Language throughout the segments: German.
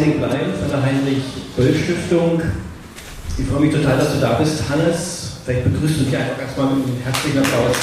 Henning Blein von der Heinrich-Böll-Stiftung. Ich freue mich total, dass du da bist, Hannes. Vielleicht begrüßt du dich einfach erstmal mit einem herzlichen Applaus.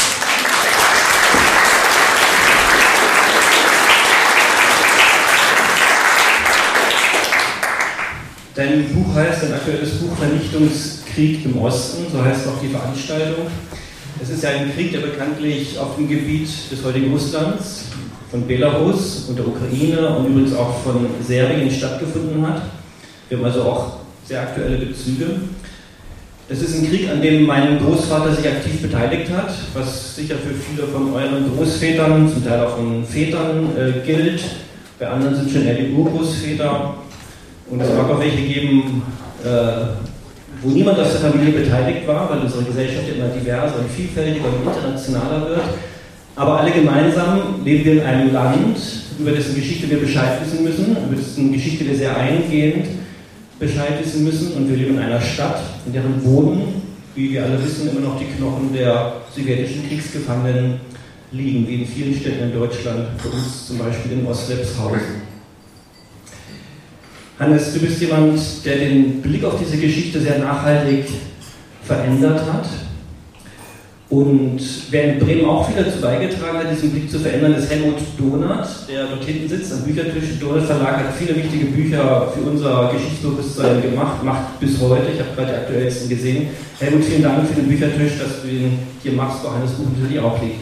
Dein Buch heißt, dein aktuelles Buch Vernichtungskrieg im Osten, so heißt auch die Veranstaltung. Es ist ja ein Krieg, der bekanntlich auf dem Gebiet des heutigen Russlands, von Belarus und der Ukraine und übrigens auch von Serbien stattgefunden hat. Wir haben also auch sehr aktuelle Bezüge. Es ist ein Krieg, an dem mein Großvater sich aktiv beteiligt hat, was sicher für viele von euren Großvätern, zum Teil auch von Vätern gilt. Bei anderen sind schon eher die Urgroßväter. Und es mag auch welche geben, wo niemand aus der Familie beteiligt war, weil unsere Gesellschaft immer diverser und vielfältiger und internationaler wird. Aber alle gemeinsam leben wir in einem Land, über dessen Geschichte wir Bescheid wissen müssen, über dessen Geschichte wir sehr eingehend Bescheid wissen müssen. Und wir leben in einer Stadt, in deren Boden, wie wir alle wissen, immer noch die Knochen der sowjetischen Kriegsgefangenen liegen, wie in vielen Städten in Deutschland, für uns zum Beispiel in Ostlepshausen. Hannes, du bist jemand, der den Blick auf diese Geschichte sehr nachhaltig verändert hat. Und wer in Bremen auch viel dazu beigetragen hat, diesen Blick zu verändern, ist Helmut Donath, der dort hinten sitzt am Büchertisch. Donath Verlag hat viele wichtige Bücher für unser Geschichtsbewusstsein gemacht, macht bis heute. Ich habe gerade die aktuellsten gesehen. Helmut, vielen Dank für den Büchertisch, dass du ihn hier machst, wo Hannes Buch natürlich auch liegt.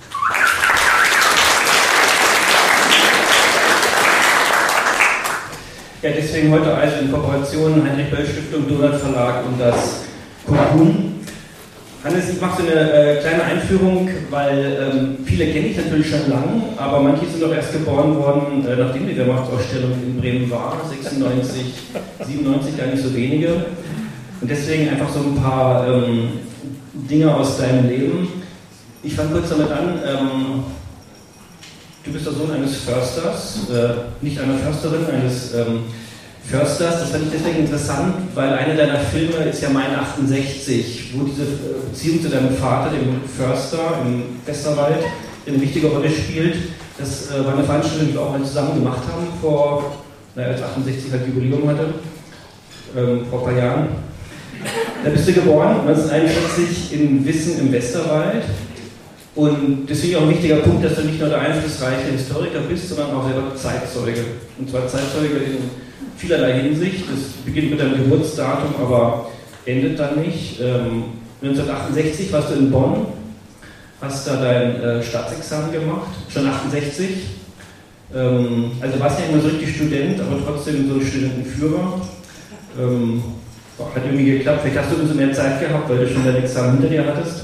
Ja, deswegen heute also in Kooperation Heinrich-Böll-Stiftung, Donath Verlag und das Cocoon. Hannes, ich mache so eine kleine Einführung, weil viele kenne ich natürlich schon lange, aber manche sind doch erst geboren worden, nachdem die Wehrmachtsausstellung in Bremen war, 96, 97, gar nicht so wenige. Und deswegen einfach so ein paar Dinge aus deinem Leben. Ich fange kurz damit an. Du bist der Sohn eines Försters, nicht einer Försterin, eines Försters. Das fand ich deswegen interessant, weil einer deiner Filme ist ja Mein 68, wo diese Beziehung zu deinem Vater, dem Förster im Westerwald, eine wichtige Rolle spielt. Das war eine Veranstaltung, die wir auch mal zusammen gemacht haben, als 68 halt Jubiläum hatte, vor ein paar Jahren. Da bist du geboren, 1941 in Wissen im Westerwald. Und deswegen auch ein wichtiger Punkt, dass du nicht nur der einflussreiche Historiker bist, sondern auch selber Zeitzeuge. Und zwar Zeitzeuge in vielerlei Hinsicht. Das beginnt mit deinem Geburtsdatum, aber endet dann nicht. 1968 warst du in Bonn, hast da dein Staatsexamen gemacht, schon 68. Also warst ja immer so richtig Student, aber trotzdem so ein Studentenführer. Hat irgendwie geklappt. Vielleicht hast du umso mehr Zeit gehabt, weil du schon dein Examen hinter dir hattest.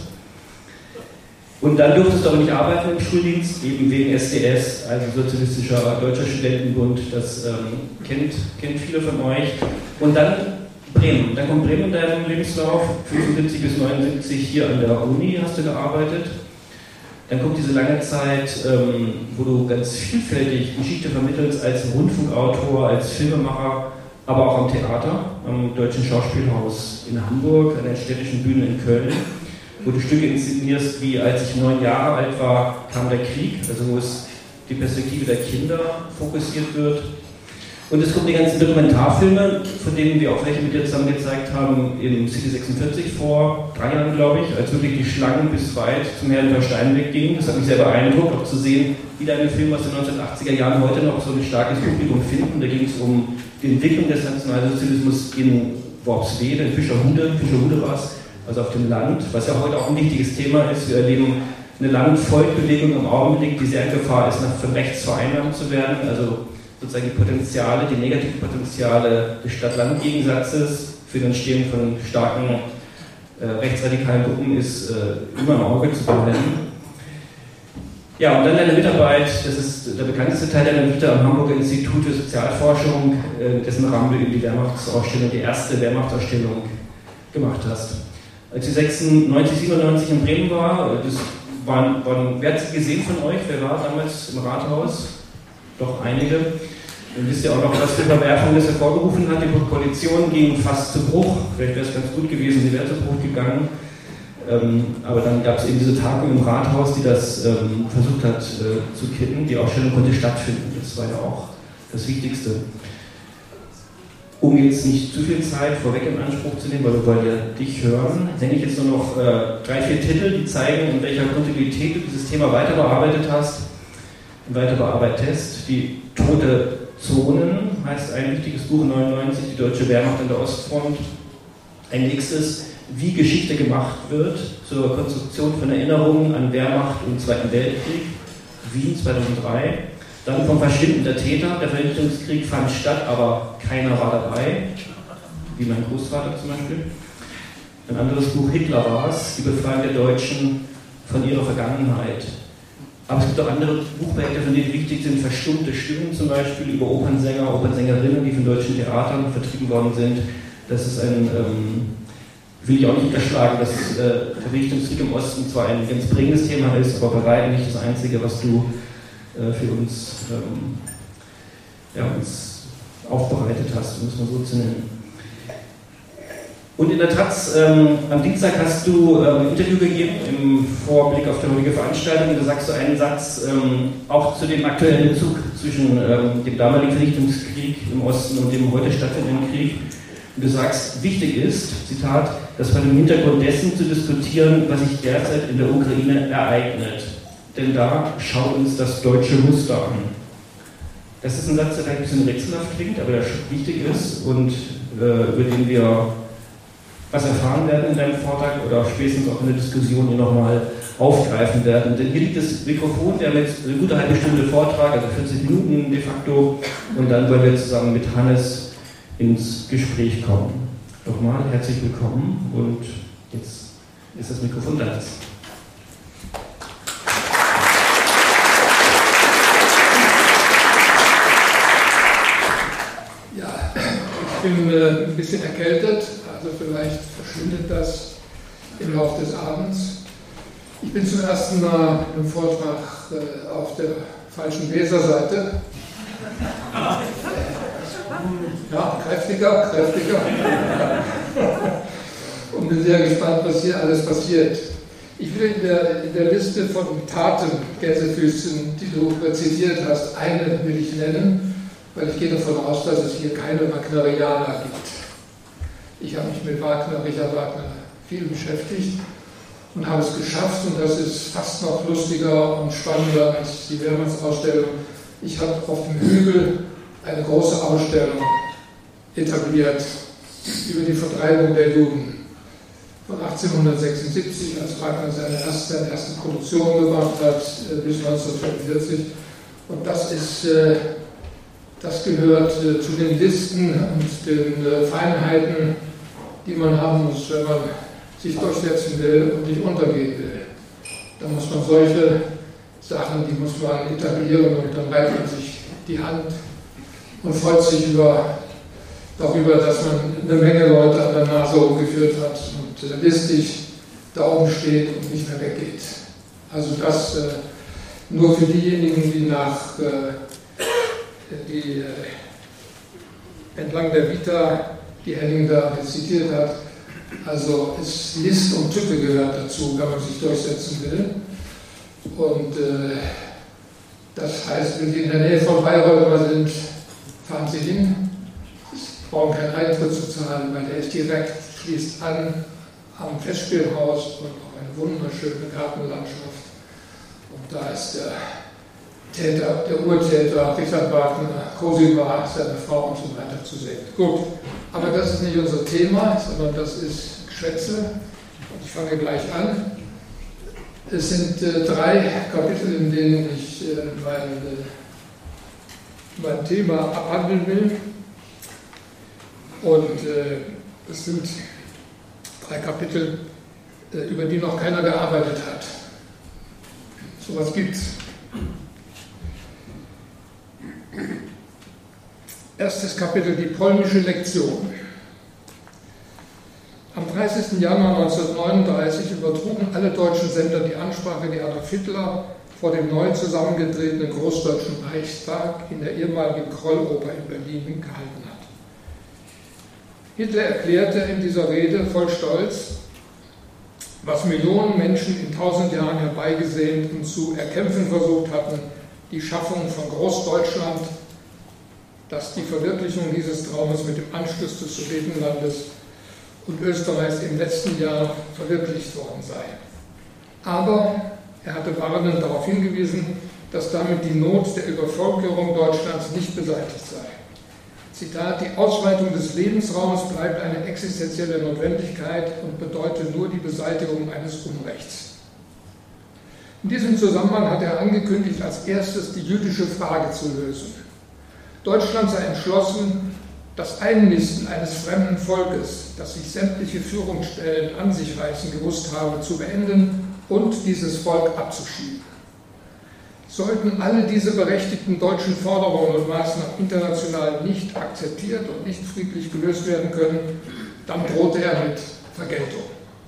Und dann durftest du aber nicht arbeiten im Schuldienst, eben wegen SDS, also Sozialistischer Deutscher Studentenbund, das kennt viele von euch. Und dann Bremen, dann kommt Bremen in deinem Lebenslauf, 75 bis 79 hier an der Uni hast du gearbeitet. Dann kommt diese lange Zeit, wo du ganz vielfältig Geschichte vermittelst als Rundfunkautor, als Filmemacher, aber auch am Theater, am Deutschen Schauspielhaus in Hamburg, an der Städtischen Bühne in Köln, wo du Stücke inszenierst, wie als ich 9 Jahre alt war, kam der Krieg, also wo es die Perspektive der Kinder fokussiert wird. Und es kommen die ganzen Dokumentarfilme, von denen wir auch welche mit dir zusammen gezeigt haben, im City 46 vor 3 Jahren, glaube ich, als wirklich die Schlangen bis weit zum Herrn Steinweg gingen. Das hat mich sehr beeindruckt, auch zu sehen, wie deine Filme aus den 1980er Jahren heute noch so ein starkes Publikum finden. Da ging es um die Entwicklung des Nationalsozialismus in Worpswede, in Fischerhude war es, also auf dem Land, was ja heute auch ein wichtiges Thema ist. Wir erleben eine Land-Volk-Bewegung im Augenblick, die sehr in Gefahr ist, von rechts vereinnahmt zu werden. Also sozusagen die Potenziale, die negativen Potenziale des Stadt-Land-Gegensatzes für das Entstehen von starken rechtsradikalen Gruppen ist immer im Auge zu behalten. Ja, und dann deine Mitarbeit, das ist der bekannteste Teil deiner Vita am Hamburger Institut für Sozialforschung, dessen Rahmen du eben die Wehrmachtsausstellung, die erste Wehrmachtsausstellung gemacht hast. Als sie 96, 97 in Bremen war, wer hat sie gesehen von euch? Wer war damals im Rathaus? Doch einige. Dann wisst ihr auch noch, was für Verwerfungen das hervorgerufen hat. Die Koalition ging fast zu Bruch. Vielleicht wäre es ganz gut gewesen, sie wäre zu Bruch gegangen. Aber dann gab es eben diese Tagung im Rathaus, die das versucht hat zu kitten. Die Ausstellung konnte stattfinden. Das war ja auch das Wichtigste. Um jetzt nicht zu viel Zeit vorweg in Anspruch zu nehmen, weil wir wollen ja dich hören, nenne ich jetzt nur noch 3, 4 Titel, die zeigen, in welcher Kontinuität du dieses Thema weiter bearbeitet hast und weiter bearbeitest. Die Tote Zonen heißt ein wichtiges Buch, 99, die deutsche Wehrmacht an der Ostfront. Ein nächstes, wie Geschichte gemacht wird, zur Konstruktion von Erinnerungen an Wehrmacht und Zweiten Weltkrieg, Wien 2003. Dann vom Verschwinden der Täter. Der Vernichtungskrieg fand statt, aber keiner war dabei, wie mein Großvater zum Beispiel. Ein anderes Buch, Hitler war es, die Befreiung der Deutschen von ihrer Vergangenheit. Aber es gibt auch andere Buchprojekte, von denen wichtig sind, verstummte Stimmen zum Beispiel über Opernsänger, Opernsängerinnen, die von deutschen Theatern vertrieben worden sind. Das ist ein, will ich auch nicht unterschlagen, dass der Vernichtungskrieg im Osten zwar ein ganz prägendes Thema ist, aber bei weitem nicht das Einzige, was du für uns, uns aufbereitet hast, um es mal so zu nennen. Und in der Taz, am Dienstag hast du ein Interview gegeben im Vorblick auf die heutige Veranstaltung und da sagst du einen Satz auch zu dem aktuellen Bezug zwischen dem damaligen Vernichtungskrieg im Osten und dem heute stattfindenden Krieg. Und du sagst, wichtig ist, Zitat, dass vor dem Hintergrund dessen zu diskutieren, was sich derzeit in der Ukraine ereignet. Denn da schaut uns das deutsche Muster an. Das ist ein Satz, der vielleicht ein bisschen rätselhaft klingt, aber der wichtig ist und über den wir was erfahren werden in deinem Vortrag oder spätestens auch in der Diskussion hier nochmal aufgreifen werden. Denn hier liegt das Mikrofon, wir haben jetzt eine gute halbe Stunde Vortrag, also 40 Minuten de facto, und dann wollen wir zusammen mit Hannes ins Gespräch kommen. Nochmal herzlich willkommen und jetzt ist das Mikrofon da. Ich bin ein bisschen erkältet, also vielleicht verschwindet das im Laufe des Abends. Ich bin zum ersten Mal im Vortrag auf der falschen Weserseite. Ja, kräftiger. Und bin sehr gespannt, was hier alles passiert. Ich will in der Liste von Taten, Gänsefüßchen, die du zitiert hast, eine will ich nennen, weil ich gehe davon aus, dass es hier keine Wagnerianer gibt. Ich habe mich mit Richard Wagner viel beschäftigt und habe es geschafft, und das ist fast noch lustiger und spannender als die Wehrmachtsausstellung. Ich habe auf dem Hügel eine große Ausstellung etabliert über die Vertreibung der Juden von 1876, als Wagner seine erste Produktion gemacht hat, bis 1945. Und das gehört zu den Listen und den Feinheiten, die man haben muss, wenn man sich durchsetzen will und nicht untergehen will. Da muss man solche Sachen, die muss man etablieren, und dann reibt man sich die Hand und freut sich darüber, dass man eine Menge Leute an der Nase rumgeführt hat und listig da oben steht und nicht mehr weggeht. Also das nur für diejenigen, die entlang der Vita, die Henning da zitiert hat. Also List und Tücke gehört dazu, wenn man sich durchsetzen will. Und das heißt, wenn Sie in der Nähe von Bayreuth mal sind, fahren Sie hin. Sie brauchen keinen Eintritt zu zahlen, weil der ist direkt, schließt an am Festspielhaus und auch eine wunderschöne Gartenlandschaft. Und da ist der Urtäter, Richard Wagner, Cosima, seine Frau und so weiter zu sehen. Gut, aber das ist nicht unser Thema, sondern das ist Geschwätze. Und ich fange gleich an. Es sind 3 Kapitel, in denen ich mein Thema abhandeln will. Und es sind 3 Kapitel, über die noch keiner gearbeitet hat. So was gibt's. Erstes Kapitel, die polnische Lektion. Am 30. Januar 1939 übertrugen alle deutschen Sender die Ansprache, die Adolf Hitler vor dem neu zusammengetretenen Großdeutschen Reichstag in der ehemaligen Krolloper in Berlin gehalten hat. Hitler erklärte in dieser Rede voll Stolz, was Millionen Menschen in 1000 Jahren herbeigesehnt und zu erkämpfen versucht hatten, die Schaffung von Großdeutschland, dass die Verwirklichung dieses Traumes mit dem Anschluss des Sudetenlandes und Österreichs im letzten Jahr verwirklicht worden sei. Aber er hatte warnend darauf hingewiesen, dass damit die Not der Übervölkerung Deutschlands nicht beseitigt sei. Zitat: Die Ausweitung des Lebensraums bleibt eine existenzielle Notwendigkeit und bedeutet nur die Beseitigung eines Unrechts. In diesem Zusammenhang hat er angekündigt, als erstes die jüdische Frage zu lösen. Deutschland sei entschlossen, das Einnisten eines fremden Volkes, das sich sämtliche Führungsstellen an sich reißen gewusst habe, zu beenden und dieses Volk abzuschieben. Sollten alle diese berechtigten deutschen Forderungen und Maßnahmen international nicht akzeptiert und nicht friedlich gelöst werden können, dann drohte er mit Vergeltung.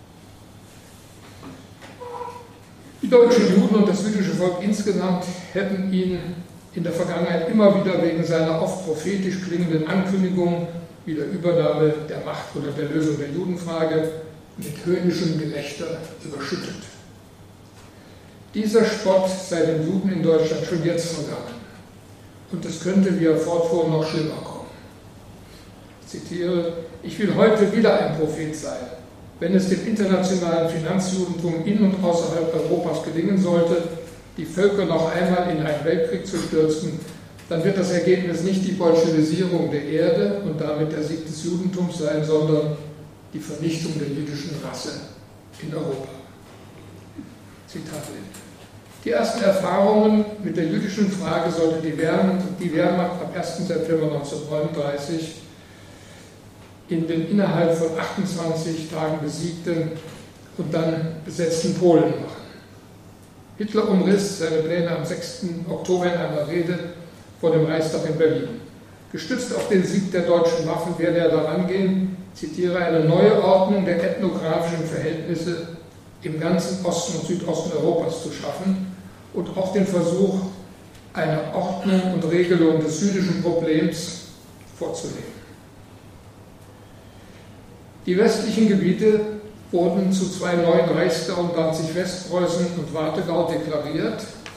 Die deutschen Juden und das jüdische Volk insgesamt hätten ihn in der Vergangenheit immer wieder wegen seiner oft prophetisch klingenden Ankündigungen wie der Übernahme der Macht oder der Lösung der Judenfrage mit höhnischem Gelächter überschüttet. Dieser Spott sei den Juden in Deutschland schon jetzt vergangen. Und es könnte, wie er fortfuhr, noch schlimmer kommen. Ich zitiere: Ich will heute wieder ein Prophet sein. Wenn es dem internationalen Finanzjudentum in und außerhalb Europas gelingen sollte, die Völker noch einmal in einen Weltkrieg zu stürzen, dann wird das Ergebnis nicht die Bolschewisierung der Erde und damit der Sieg des Judentums sein, sondern die Vernichtung der jüdischen Rasse in Europa. Zitat Ende. Die ersten Erfahrungen mit der jüdischen Frage sollte die Wehrmacht am 1. September 1939 in den innerhalb von 28 Tagen besiegten und dann besetzten Polen machen. Hitler umriss seine Pläne am 6. Oktober in einer Rede vor dem Reichstag in Berlin. Gestützt auf den Sieg der deutschen Waffen werde er daran gehen, zitiere, eine neue Ordnung der ethnografischen Verhältnisse im ganzen Osten und Südosten Europas zu schaffen und auch den Versuch einer Ordnung und Regelung des jüdischen Problems vorzunehmen. Die westlichen Gebiete wurden zu zwei neuen Reichsgauen, Danzig-Westpreußen und Warthegau, deklariert.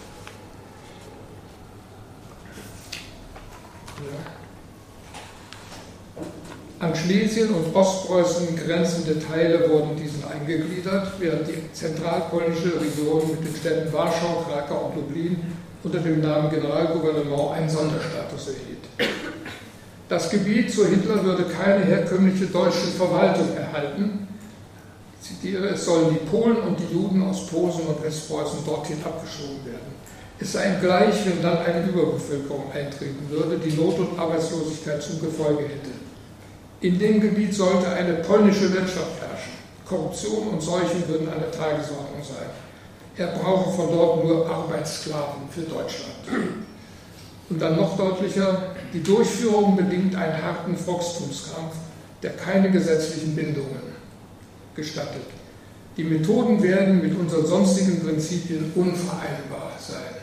An Schlesien und Ostpreußen grenzende Teile wurden diesen eingegliedert, während die zentralpolnische Region mit den Städten Warschau, Krakau und Lublin unter dem Namen Generalgouvernement einen Sonderstatus erhielt. Das Gebiet, so Hitler, würde keine herkömmliche deutsche Verwaltung erhalten. Ich zitiere: Es sollen die Polen und die Juden aus Posen und Westpreußen dorthin abgeschoben werden. Es sei ihm gleich, wenn dann eine Überbevölkerung eintreten würde, die Not und Arbeitslosigkeit zum Gefolge hätte. In dem Gebiet sollte eine polnische Wirtschaft herrschen. Korruption und Seuchen würden an der Tagesordnung sein. Er brauche von dort nur Arbeitssklaven für Deutschland. Und dann noch deutlicher: Die Durchführung bedingt einen harten Volkstumskampf, der keine gesetzlichen Bindungen gestattet. Die Methoden werden mit unseren sonstigen Prinzipien unvereinbar sein.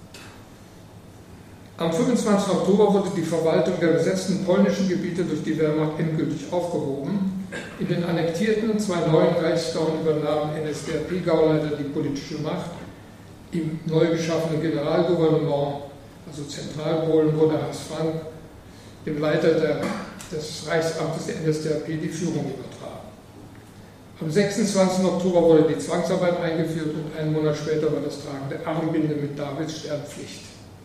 Am 25. Oktober wurde die Verwaltung der besetzten polnischen Gebiete durch die Wehrmacht endgültig aufgehoben. In den annektierten zwei neuen Reichsgauen übernahmen NSDAP-Gauleiter die politische Macht. Im neu geschaffenen Generalgouvernement, also Zentralpolen, wurde Hans Frank, dem Leiter des Reichsamtes der NSDAP, die Führung übertragen. Am 26. Oktober wurde die Zwangsarbeit eingeführt und einen Monat später war das Tragen der Armbinde mit Davidsstern Pflicht.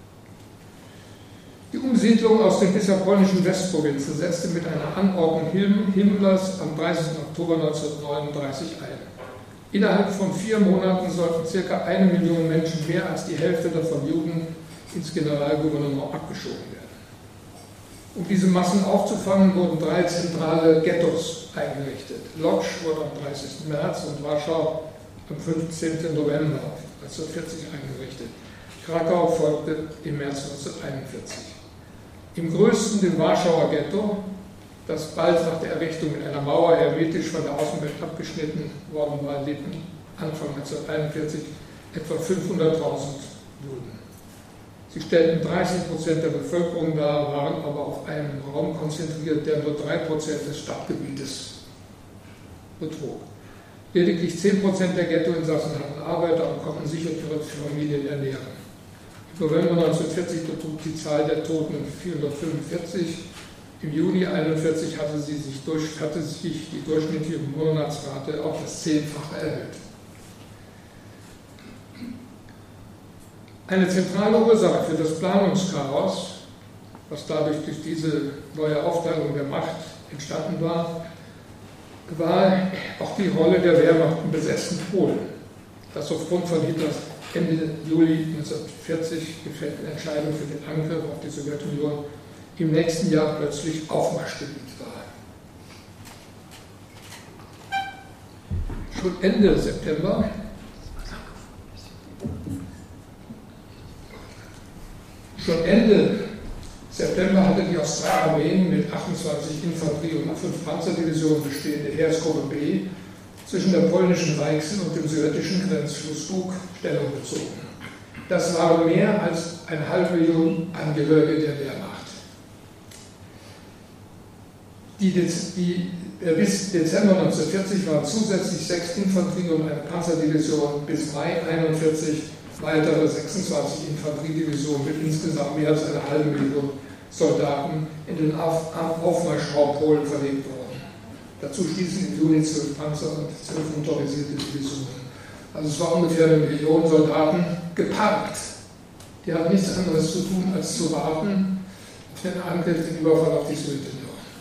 Die Umsiedlung aus den bisher polnischen Westprovinzen setzte mit einer Anordnung Himmlers am 30. Oktober 1939 ein. Innerhalb von 4 Monaten sollten ca. 1 Million Menschen, mehr als die Hälfte davon Juden, ins Generalgouvernement abgeschoben werden. Um diese Massen aufzufangen, wurden 3 zentrale Ghettos eingerichtet. Lodz wurde am 30. März und Warschau am 15. November 1940 eingerichtet. Krakau folgte im März 1941. Im größten, dem Warschauer Ghetto, das bald nach der Errichtung mit einer Mauer hermetisch von der Außenwelt abgeschnitten worden war, lebten Anfang 1941 etwa 500.000 Juden. Sie stellten 30% der Bevölkerung dar, waren aber auf einen Raum konzentriert, der nur 3% des Stadtgebietes betrug. Lediglich 10% der Ghettoinsassen hatten Arbeiter und konnten sich und ihre Familien ernähren. November 1940 betrug die Zahl der Toten 445. Im Juni 1941 hatte sich die durchschnittliche Monatsrate auf das 10-fache erhöht. Eine zentrale Ursache für das Planungschaos, was dadurch durch diese neue Aufteilung der Macht entstanden war, war auch die Rolle der Wehrmacht im besetzten Polen, das aufgrund von Hitlers Ende Juli 1940 gefällten Entscheidung für den Angriff auf die Sowjetunion im nächsten Jahr plötzlich Aufmarschgebiet war. Schon Ende September hatte die Australarmeen mit 28 Infanterie- und 5 Panzerdivisionen bestehende Heeresgruppe B zwischen der polnischen Weichsel und dem sowjetischen Grenzfluss Bug Stellung bezogen. Das waren mehr als 500.000 Angehörige der Wehrmacht. Bis Dezember 1940 waren zusätzlich 6 Infanterie- und eine Panzerdivision, bis Mai 1941 weitere 26 Infanteriedivisionen mit insgesamt mehr als 500.000 Soldaten in den Aufmarschraum Polen verlegt worden. Dazu stießen im Juni 12 Panzer und 12 motorisierte Divisionen. Also es war ungefähr 1 Million Soldaten geparkt. Die hatten nichts anderes zu tun, als zu warten auf den Angriff, den Überfall auf die Sowjetunion.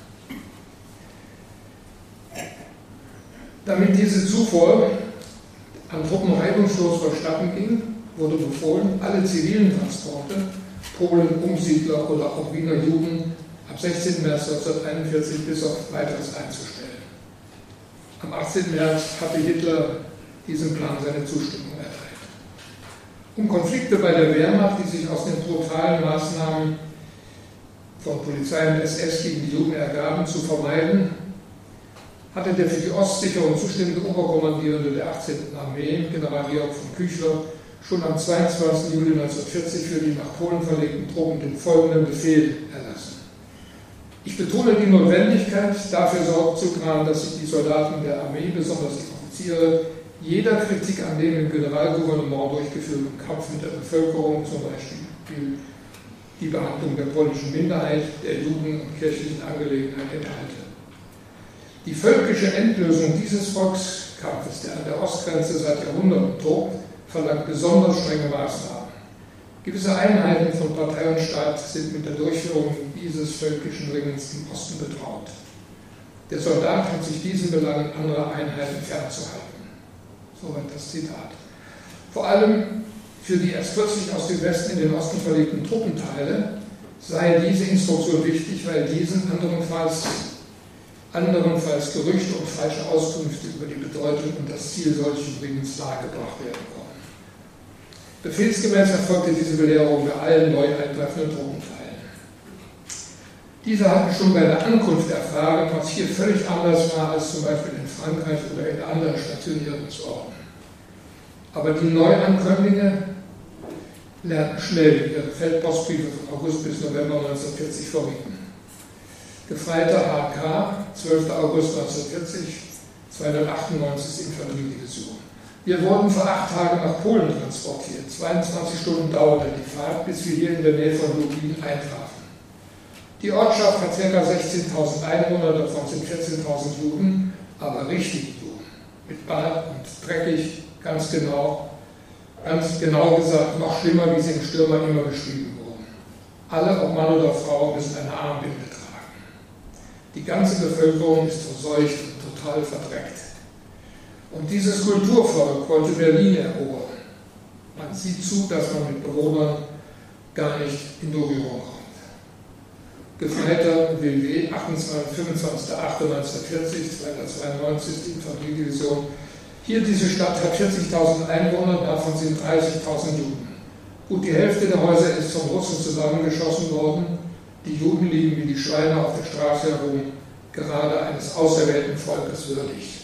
Damit diese Zufuhr an Truppen reibungslos vonstatten ging, wurde befohlen, alle zivilen Transporte, Polen, Umsiedler oder auch Wiener Juden, ab 16. März 1941 bis auf weiteres einzustellen. Am 18. März hatte Hitler diesem Plan seine Zustimmung erteilt. Um Konflikte bei der Wehrmacht, die sich aus den brutalen Maßnahmen von Polizei und SS gegen die Juden ergaben, zu vermeiden, hatte der für die Ostsicherung zuständige Oberkommandierende der 18. Armee, General Georg von Küchler, schon am 22. Juli 1940 für die nach Polen verlegten Truppen den folgenden Befehl erlassen. Ich betone die Notwendigkeit, dafür Sorge zu tragen, dass sich die Soldaten der Armee, besonders die Offiziere, jeder Kritik an dem im Generalgouvernement durchgeführten Kampf mit der Bevölkerung, zum Beispiel die Behandlung der polnischen Minderheit, der Juden und kirchlichen Angelegenheiten enthalte. Die völkische Endlösung dieses Volkskampfes, der an der Ostgrenze seit Jahrhunderten tobt, verlangt besonders strenge Maßnahmen. Gewisse Einheiten von Partei und Staat sind mit der Durchführung dieses völkischen Ringens im Osten betraut. Der Soldat hat sich diesen Belangen anderer Einheiten fernzuhalten. Soweit das Zitat. Vor allem für die erst kürzlich aus dem Westen in den Osten verlegten Truppenteile sei diese Instruktion wichtig, weil diesen andernfalls Gerüchte und falsche Auskünfte über die Bedeutung und das Ziel solchen Ringens nahegebracht werden konnten. Befehlsgemäß erfolgte diese Belehrung bei allen neu eintreffenden Truppenteilen. Diese hatten schon bei der Ankunft erfahren, was hier völlig anders war als zum Beispiel in Frankreich oder in anderen Stationierungsorten. Aber die Neuankömmlinge lernten schnell ihre Feldpostbriefe von August bis November 1940 verrieten. Gefreiter HK, 12. August 1940, 298. Infanteriedivision. Wir wurden vor 8 Tagen nach Polen transportiert. 22 Stunden dauerte die Fahrt, bis wir hier in der Nähe von Lublin eintrafen. Die Ortschaft hat ca. 16.000 Einwohner, davon sind 14.000 Juden, aber richtige Juden. Mit Bart und dreckig, ganz genau gesagt, noch schlimmer, wie sie im Stürmer immer beschrieben wurden. Alle, ob Mann oder Frau, müssen eine Armbinde tragen. Die ganze Bevölkerung ist verseucht und total verdreckt. Und dieses Kulturvolk wollte Berlin erobern. Man sieht zu, dass man mit Bewohnern gar nicht in Berührung kommt. Gefreiter WW, 25.08.1940, 292. Infanteriedivision. Hier, diese Stadt hat 40.000 Einwohner, davon sind 30.000 Juden. Gut, die Hälfte der Häuser ist von Russen zusammengeschossen worden. Die Juden liegen wie die Schweine auf der Straße herum, gerade eines auserwählten Volkes würdig.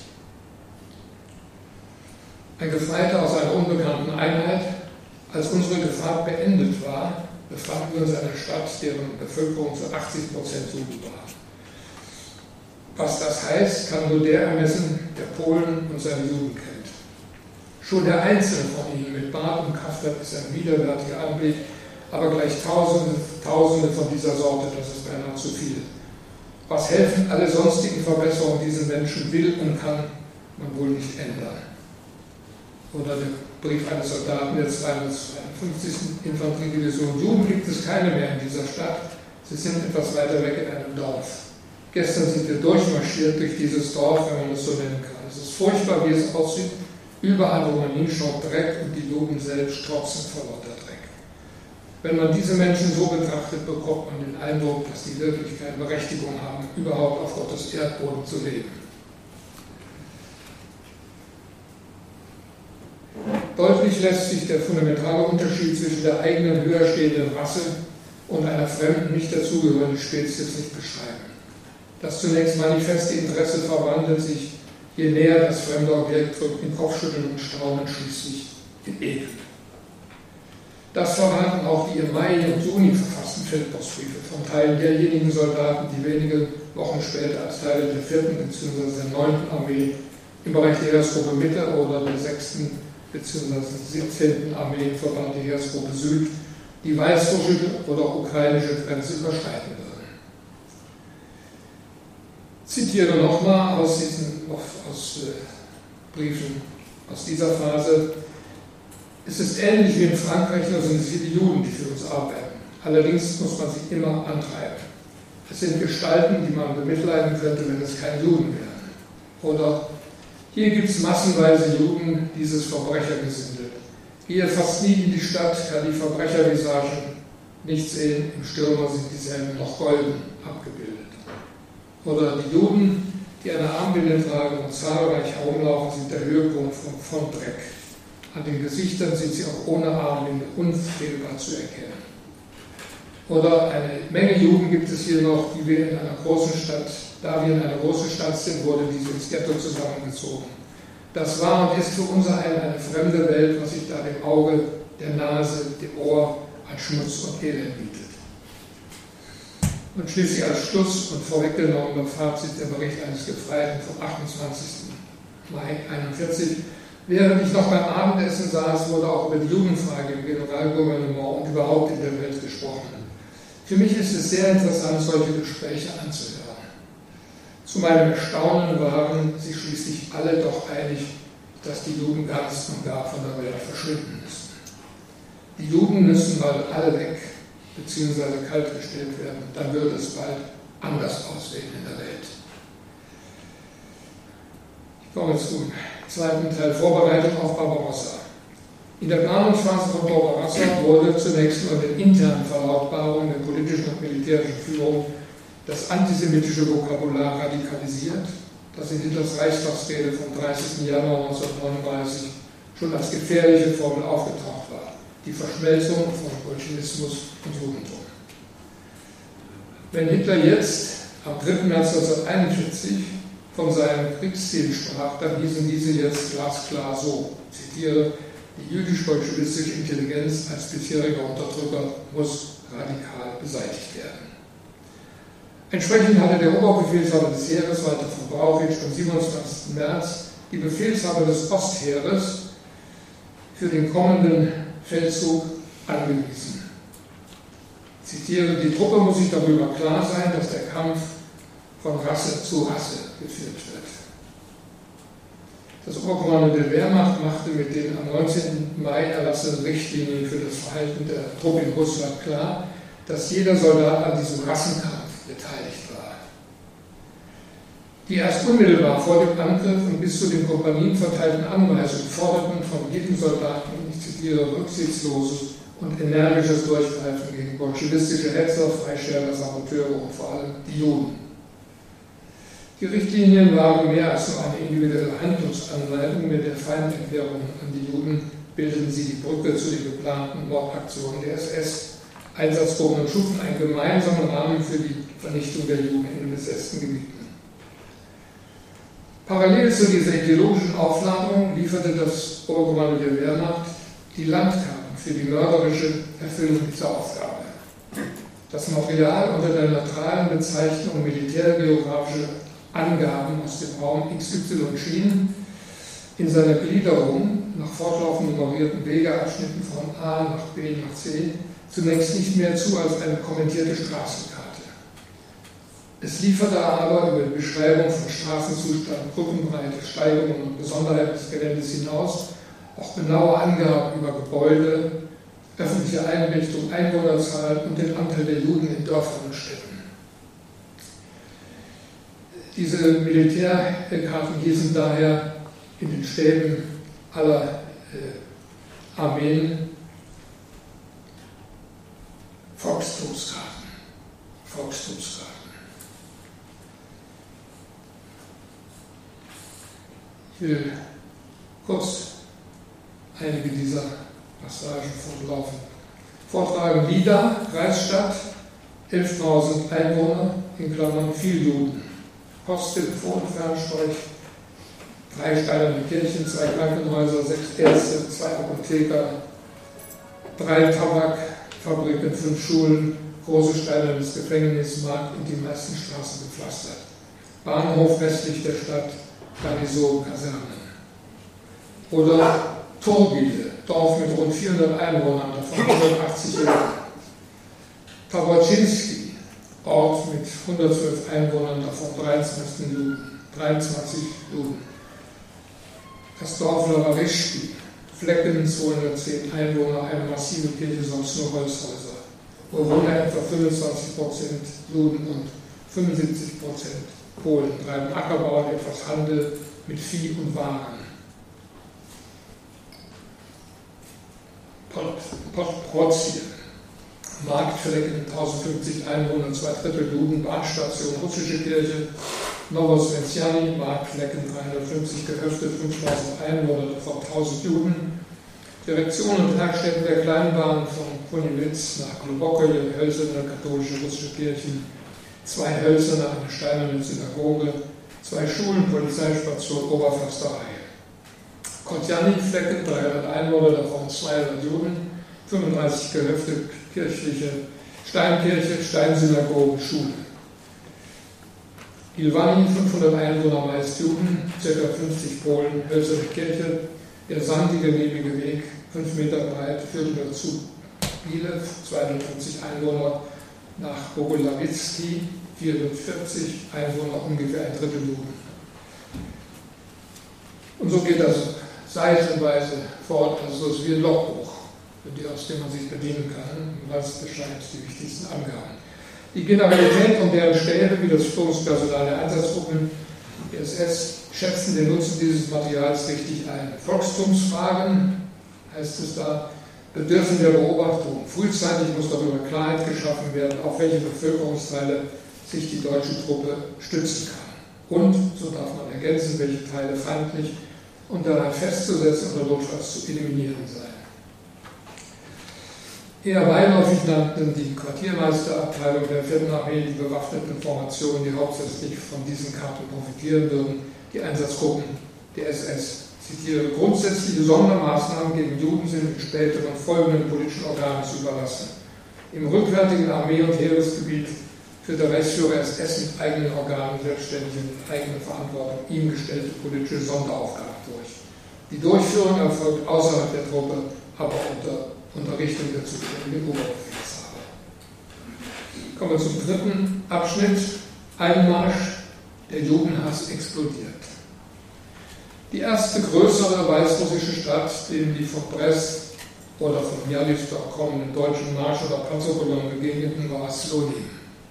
Ein Gefreiter aus einer unbekannten Einheit. Als unsere Gefahrt beendet war, befanden wir uns in einer Stadt, deren Bevölkerung zu 80% Juden war. Was das heißt, kann nur der ermessen, der Polen und seine Juden kennt. Schon der Einzelne von ihnen mit Bart und Kaftert ist ein widerwärtiger Anblick, aber gleich Tausende von dieser Sorte, das ist beinahe zu viel. Was helfen alle sonstigen Verbesserungen diesen Menschen will und kann man wohl nicht ändern. Oder der Brief eines Soldaten der 252. Infanteriedivision: Juden gibt es keine mehr in dieser Stadt, sie sind etwas weiter weg in einem Dorf. Gestern sind wir durchmarschiert durch dieses Dorf, wenn man es so nennen kann. Es ist furchtbar, wie es aussieht. Überall, wo man hinschaut, Dreck, und die Juden selbst strotzen vor lauter Dreck. Wenn man diese Menschen so betrachtet, bekommt man den Eindruck, dass die wirklich keine Berechtigung haben, überhaupt auf Gottes Erdboden zu leben. Deutlich lässt sich der fundamentale Unterschied zwischen der eigenen höher stehenden Rasse und einer fremden, nicht dazugehörigen Spezies nicht beschreiben. Das zunächst manifeste Interesse verwandelt sich, je näher das fremde Objekt rückt, in Kopfschütteln und Staunen, schließlich in Ekel. Das verraten auch die im Mai und Juni verfassten Feldpostbriefe von Teilen derjenigen Soldaten, die wenige Wochen später als Teile der 4. bzw. der 9. Armee im Bereich der Heeresgruppe Mitte oder der 6. bzw. 17. Armee im Verband der Heeresgruppe Süd die weißrussische oder ukrainische Grenze überschreiten würden. Ich zitiere nochmal aus Briefen aus dieser Phase: Es ist ähnlich wie in Frankreich, nur sind es hier die Juden, die für uns arbeiten. Allerdings muss man sie immer antreiben. Es sind Gestalten, die man bemitleiden könnte, wenn es keine Juden wären. Oder: Hier gibt es massenweise Juden, dieses Verbrechergesindel. Gehe fast nie in die Stadt, kann die Verbrechervisagen nicht sehen, im Stürmer sind dieselben noch golden abgebildet. Oder: Die Juden, die eine Armbinde tragen und zahlreich herumlaufen, sind der Höhepunkt von Dreck. An den Gesichtern sind sie auch ohne Armbinde unfehlbar zu erkennen. Oder: Eine Menge Juden gibt es hier noch, da wir in einer großen Stadt sind, wurde diese ins Ghetto zusammengezogen. Das war und ist für unser eine fremde Welt, was sich da dem Auge, der Nase, dem Ohr an Schmutz und Elend bietet. Und schließlich als Schluss und vorweggenommener Fazit der Bericht eines Gefreiten vom 28. Mai 1941. Während ich noch beim Abendessen saß, wurde auch über die Judenfrage im Generalgouvernement und überhaupt in der Welt gesprochen. Für mich ist es sehr interessant, solche Gespräche anzuhören. Zu meinem Erstaunen waren sich schließlich alle doch einig, dass die Juden ganz und gar von der Welt verschwinden müssen. Die Juden müssen mal alle weg, beziehungsweise kaltgestellt werden, dann wird es bald anders aussehen in der Welt. Ich komme zum zweiten Teil: Vorbereitung auf Barbarossa. In der Planungsphase von Barbarossa wurde zunächst nur den internen Verlautbarungen der politischen und militärischen Führung das antisemitische Vokabular radikalisiert, das in Hitlers Reichstagsrede vom 30. Januar 1939 schon als gefährliche Formel aufgetaucht war: die Verschmelzung von Bolschewismus und Judentum. Wenn Hitler jetzt am 3. März 1941 von seinem Kriegsziel sprach, dann hießen diese jetzt glasklar so, zitiere: Die jüdisch-bolschewistische Intelligenz als bisheriger Unterdrücker muss radikal beseitigt werden. Entsprechend hatte der Oberbefehlshaber des Heeres, Walter von Brauchitsch, am 27. März die Befehlshaber des Ostheeres für den kommenden Feldzug angewiesen. Ich zitiere: Die Truppe muss sich darüber klar sein, dass der Kampf von Rasse zu Rasse geführt wird. Das Oberkommando der Wehrmacht machte mit den am 19. Mai erlassenen Richtlinien für das Verhalten der Truppe in Russland klar, dass jeder Soldat an diesem Rassenkampf beteiligt war. Die erst unmittelbar vor dem Angriff und bis zu den Kompanien verteilten Anweisungen forderten von jedem Soldaten, ich zitiere, rücksichtsloses und energisches Durchgreifen gegen bolschewistische Hetzer, Freischärler, Saboteure und vor allem die Juden. Die Richtlinien waren mehr als nur eine individuelle Handlungsanleitung. Mit der Feinderklärung an die Juden bildeten sie die Brücke zu den geplanten Mordaktionen der SS. Einsatzgruppen und schufen einen gemeinsamen Rahmen für die Vernichtung der Juden in den besetzten Gebieten. Parallel zu dieser ideologischen Aufladung lieferte das Oberkommando der Wehrmacht die Landkarten für die mörderische Erfüllung dieser Aufgabe. Das Material unter der neutralen Bezeichnung militärgeografische Angaben aus dem Raum XY schien in seiner Gliederung nach fortlaufend nummerierten Wegeabschnitten von A nach B nach C zunächst nicht mehr zu als eine kommentierte Straßenkarte. Es lieferte aber über die Beschreibung von Straßenzustand, Brückenbreite, Steigungen und Besonderheiten des Geländes hinaus auch genaue Angaben über Gebäude, öffentliche Einrichtungen, Einwohnerzahl und den Anteil der Juden in Dörfern und Städten. Diese Militärkarten hießen daher in den Stäben aller Armeen Volkstumskarten. Ich will kurz einige dieser Passagen vortragen. Lida, Kreisstadt, 11.000 Einwohner, in Klammern viel Juden. Post, Telefon, Fernsteuch, 3 steinerne Kirchen, 2 Krankenhäuser, 6 Ärzte, 2 Apotheker, 3 Tabakfabriken, 5 Schulen, große steinernes Gefängnis, Markt und die meisten Straßen gepflastert. Bahnhof westlich der Stadt, Garnison, Kasernen. Oder Turbide, Dorf mit rund 400 Einwohnern, davon 180 Juden. Taboczynski, Ort mit 112 Einwohnern, davon 23 Juden. Das Dorf Lavarischki, Flecken, 210 Einwohner, eine massive Kirche, sonst nur Holzhäuser. Bewohner etwa 25% Juden und 75% Polen, treiben Ackerbau und etwas Handel mit Vieh und Waren. Podprozien, Marktflecken, 1050 Einwohner, 2/3 Juden, Bahnstation, russische Kirche, Novosvenziani, Marktflecken, 350 Gehöfte, 5000 Einwohner, davon 1000 Juden. Direktion und Werkstätten der Kleinbahn von Konewitz nach Globokoje, hölzerne katholische russische Kirchen, 2 hölzerne, eine steinerne Synagoge, 2 Schulen, Polizeistation, Oberförsterei. Kotjani-Flecken, 300 Einwohner, davon 200 Juden, 35 Gehöfte, kirchliche Steinkirche, Steinsynagoge, Schule. Ilvani, 500 Einwohner, meist Juden, ca. 50 Polen, hölzerne Kirche, der sandige, neblige Weg, 5 Meter breit, führt über zu Bielew, 250 Einwohner, nach Bogolawicki, 44 Einwohner, ungefähr 1/3 Juden. Und so geht das seitenweise fort, also es ist wie ein Logbuch, aus dem man sich bedienen kann, und das beschreibt die wichtigsten Angaben. Die Generalität und deren Stäbe, wie das Führungspersonal der Einsatzgruppen, die SS, schätzen den Nutzen dieses Materials richtig ein. Volkstumsfragen, heißt es da, bedürfen der Beobachtung. Frühzeitig muss darüber Klarheit geschaffen werden, auf welche Bevölkerungsteile sich die deutsche Truppe stützen kann. Und, so darf man ergänzen, welche Teile feindlich und daran festzusetzen oder notfalls zu eliminieren seien. Eher beiläufig nannten die Quartiermeisterabteilung der 4. Armee die bewaffneten Formationen, die hauptsächlich von diesen Karten profitieren würden, die Einsatzgruppen der SS. Zitiere: Grundsätzliche Sondermaßnahmen gegen Juden sind den späteren folgenden politischen Organen zu überlassen. Im rückwärtigen Armee- und Heeresgebiet führt der Reichsführer SS mit eigenen Organen selbstständig und mit eigener Verantwortung ihm gestellte politische Sonderaufgaben durch. Die Durchführung erfolgt außerhalb der Truppe, aber unter Unterrichtung der zuständigen Oberbefehlshaber. Kommen wir zum 3. Abschnitt. Einmarsch, der Judenhass explodiert. Die erste größere weißrussische Stadt, denen die von Brest oder von Bialystok kommenden deutschen Marsch- oder Panzerkolonnen begegneten, war Slonim.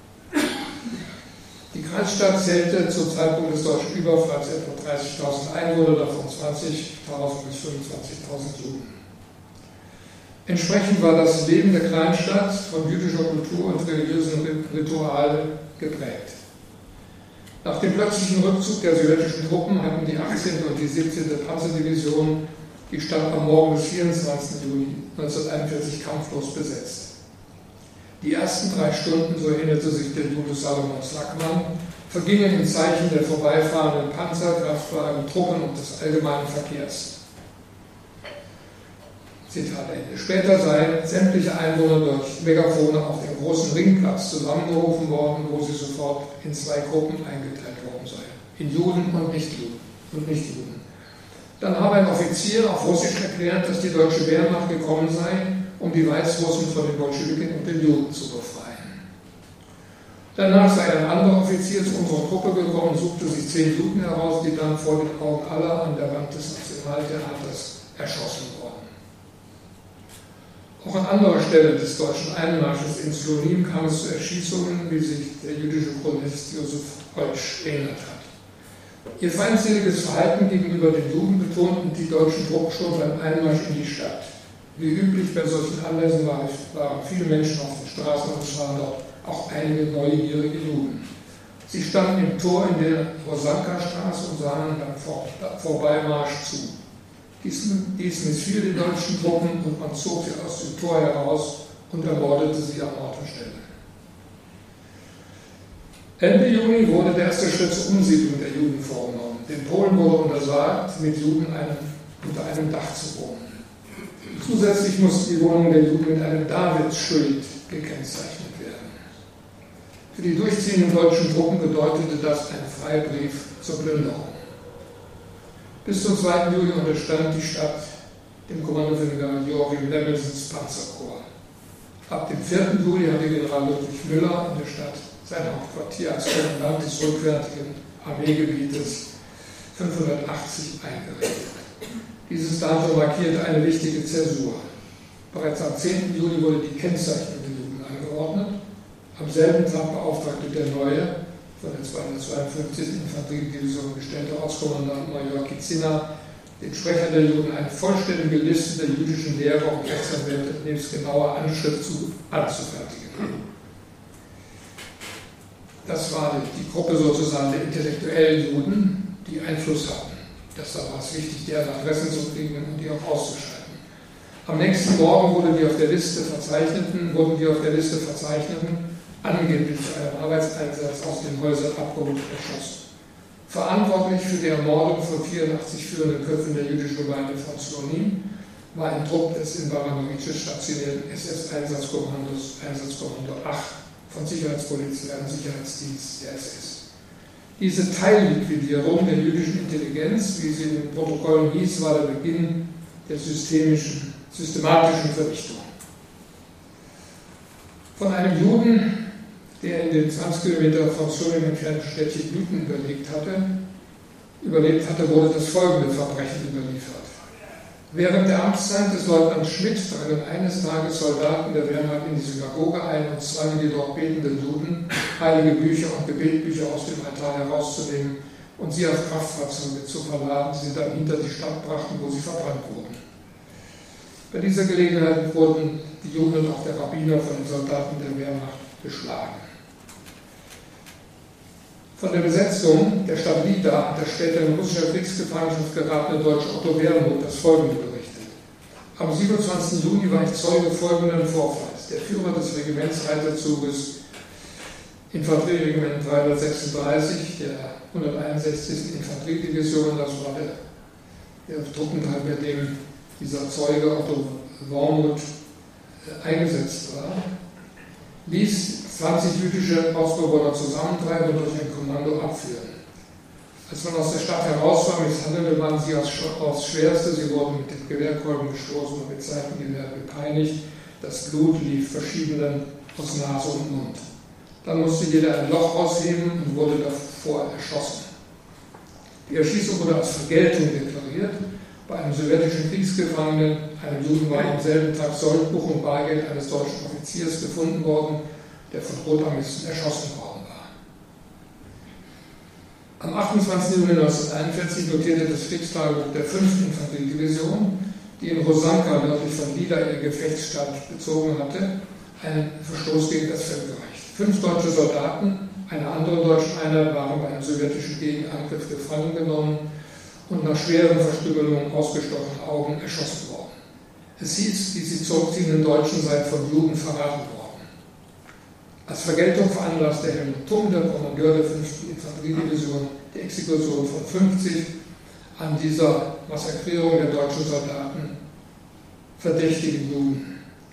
Die Kreisstadt zählte zum Zeitpunkt des deutschen Überfalls etwa 30.000 Einwohner, davon 20.000 bis 25.000 Juden. Entsprechend war das Leben der Kleinstadt von jüdischer Kultur und religiösen Ritualen geprägt. Nach dem plötzlichen Rückzug der sowjetischen Truppen hatten die 18. und die 17. Panzerdivision die Stadt am Morgen des 24. Juni 1941 kampflos besetzt. Die ersten 3 Stunden, so erinnerte sich der Jude Salomon Slackmann, vergingen im Zeichen der vorbeifahrenden Panzer, Kraftwagen, Truppen und des allgemeinen Verkehrs. Zitat Ende. Später seien sämtliche Einwohner durch Megafone auf dem großen Ringplatz zusammengerufen worden, wo sie sofort in 2 Gruppen eingeteilt worden seien. In Juden und Nichtjuden. Dann habe ein Offizier auf Russisch erklärt, dass die deutsche Wehrmacht gekommen sei, um die Weißrussen von den Bolschewiken und den Juden zu befreien. Danach sei ein anderer Offizier zu unserer Truppe gekommen und suchte sich 10 Juden heraus, die dann vor den Augen aller an der Wand des Nationaltheaters erschossen wurden. Auch an anderer Stelle des deutschen Einmarsches in Slonim kam es zu Erschießungen, wie sich der jüdische Chronist Josef Holtsch erinnert hat. Ihr feindseliges Verhalten gegenüber den Juden betonten die deutschen Truppen schon beim Einmarsch in die Stadt. Wie üblich bei solchen Anlässen waren viele Menschen auf den Straßen und es waren dort auch einige neugierige Juden. Sie standen im Tor in der Rosanka-Straße und sahen beim Vorbeimarsch zu. Dies missfiel den deutschen Truppen und man zog sie aus dem Tor heraus und ermordete sie an Ort und Stelle. Ende Juni wurde der erste Schritt zur Umsiedlung der Juden vorgenommen. Den Polen wurde untersagt, mit Juden unter einem Dach zu wohnen. Zusätzlich musste die Wohnung der Juden mit einem Davidsschild gekennzeichnet werden. Für die durchziehenden deutschen Truppen bedeutete das ein Freibrief zur Plünderung. Bis zum 2. Juli unterstand die Stadt dem Kommando von General Joachim Lemmelsens Panzerkorps. Ab dem 4. Juli hatte General Ludwig Müller in der Stadt sein Hauptquartier als Kommandant des rückwärtigen Armeegebietes 580 eingerichtet. Dieses Datum markierte eine wichtige Zäsur. Bereits am 10. Juli wurde die Kennzeichnung der Juden angeordnet. Am selben Tag beauftragte der neue, von der 252. Infanteriedivision gestellte Ortskommandant Major Kizina den Sprecher der Juden eine vollständige Liste der jüdischen Lehrer und Rechtsanwälte nebst genauer Anschrift anzufertigen. Das war die Gruppe sozusagen der intellektuellen Juden, die Einfluss hatten. Das war es wichtig, deren Adressen zu kriegen und die auch auszuschalten. Am nächsten Morgen wurden die auf der Liste Verzeichneten, angeblich für einen Arbeitseinsatz aus den Häusern abgeholt und erschossen. Verantwortlich für die Ermordung von 84 führenden Köpfen der jüdischen Gemeinde von Slonim war ein Trupp des in Baranovice stationierten SS-Einsatzkommando 8 von Sicherheitspolizei und Sicherheitsdienst der SS. Diese Teilliquidierung der jüdischen Intelligenz, wie sie in den Protokollen hieß, war der Beginn der systematischen Vernichtung. Von einem Juden, der in den 20 Kilometer von Slonim entfernten Städtchen Lüten überlebt hatte, wurde das folgende Verbrechen überliefert. Während der Amtszeit des Leutnants Schmidt drangen eines Tages Soldaten der Wehrmacht in die Synagoge ein und zwangen die dort betenden Juden, heilige Bücher und Gebetbücher aus dem Altar herauszunehmen und sie auf Kraftfahrzeuge zu verladen, die sie dann hinter die Stadt brachten, wo sie verbrannt wurden. Bei dieser Gelegenheit wurden die Juden und auch der Rabbiner von den Soldaten der Wehrmacht geschlagen. Von der Besetzung der Stadt Lida hat der später in russischer Kriegsgefangenschaft geratene deutsche Otto Wermuth das Folgende berichtet. Am 27. Juni war ich Zeuge folgenden Vorfalls. Der Führer des Regimentsreiterzuges Infanterieregiment 336 der 161. Infanteriedivision, das war der Truppenteil, bei dem dieser Zeuge Otto Wermuth eingesetzt war, ließ 20 jüdische Ortsbewohner zusammentreiben und durch ein Kommando abführen. Als man aus der Stadt heraus war, misshandelte man sie aufs Schwerste. Sie wurden mit den Gewehrkolben gestoßen und mit Seitengewehren gepeinigt. Das Blut lief verschiedenen aus Nase und Mund. Dann musste jeder ein Loch ausheben und wurde davor erschossen. Die Erschießung wurde als Vergeltung deklariert. Bei einem sowjetischen Kriegsgefangenen, einem Juden, war am selben Tag Soldbuch und Bargeld eines deutschen Offiziers gefunden worden, der von Rotarmisten erschossen worden war. Am 28. Juni 1941 notierte das Kriegstagebuch der 5. Infanteriedivision, die in Rosanka nördlich von Lida ihr Gefechtsstand bezogen hatte, einen Verstoß gegen das Völkerrecht. 5 deutsche Soldaten einer anderen deutschen Einheit waren bei einem sowjetischen Gegenangriff gefangen genommen und nach schweren Verstümmelungen ausgestochenen Augen erschossen worden. Es hieß, die sie zurückziehenden Deutschen seien von Juden verraten worden. Als Vergeltung veranlasste Helmut Thum, der Kommandeur der 5. Infanteriedivision, die Exekution von 50 an dieser Massakrierung der deutschen Soldaten verdächtigen Juden.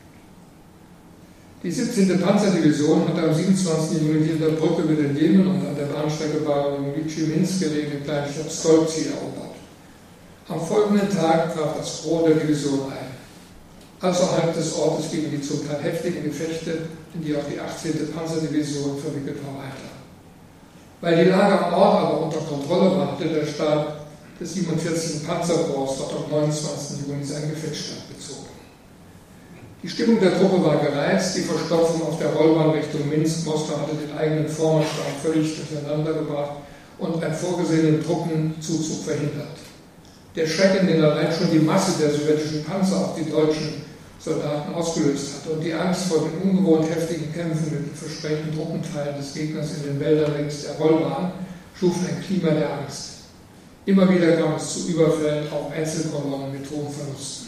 Die 17. Panzerdivision hatte am 27. Juli in der Brücke über den Jemen und an der Bahnstrecke Baranowitschi-Minsk gelegene Kleinstadt Stolzi erobert. Am folgenden Tag traf das Gros der Division ein. Außerhalb des Ortes gingen die zum Teil heftigen Gefechte, in die auch die 18. Panzerdivision verwickelt war, weiter. Weil die Lage am Ort aber unter Kontrolle war, hatte der Stab des 47. Panzerkorps dort am 29. Juni seinen Gefechtsstand bezogen. Die Stimmung der Truppe war gereizt, die Verstopfung auf der Rollbahn Richtung Minsk-Moskau hatte den eigenen Vormarschstab völlig durcheinander gebracht und einen vorgesehenen Truppenzuzug verhindert. Der Schrecken, den allein schon die Masse der sowjetischen Panzer auf die deutschen Soldaten ausgelöst hatte und die Angst vor den ungewohnt heftigen Kämpfen mit den versprengten Truppenteilen des Gegners in den Wäldern längs der Rollbahn, schufen ein Klima der Angst. Immer wieder kam es zu Überfällen auf Einzelkolonnen mit hohen Verlusten.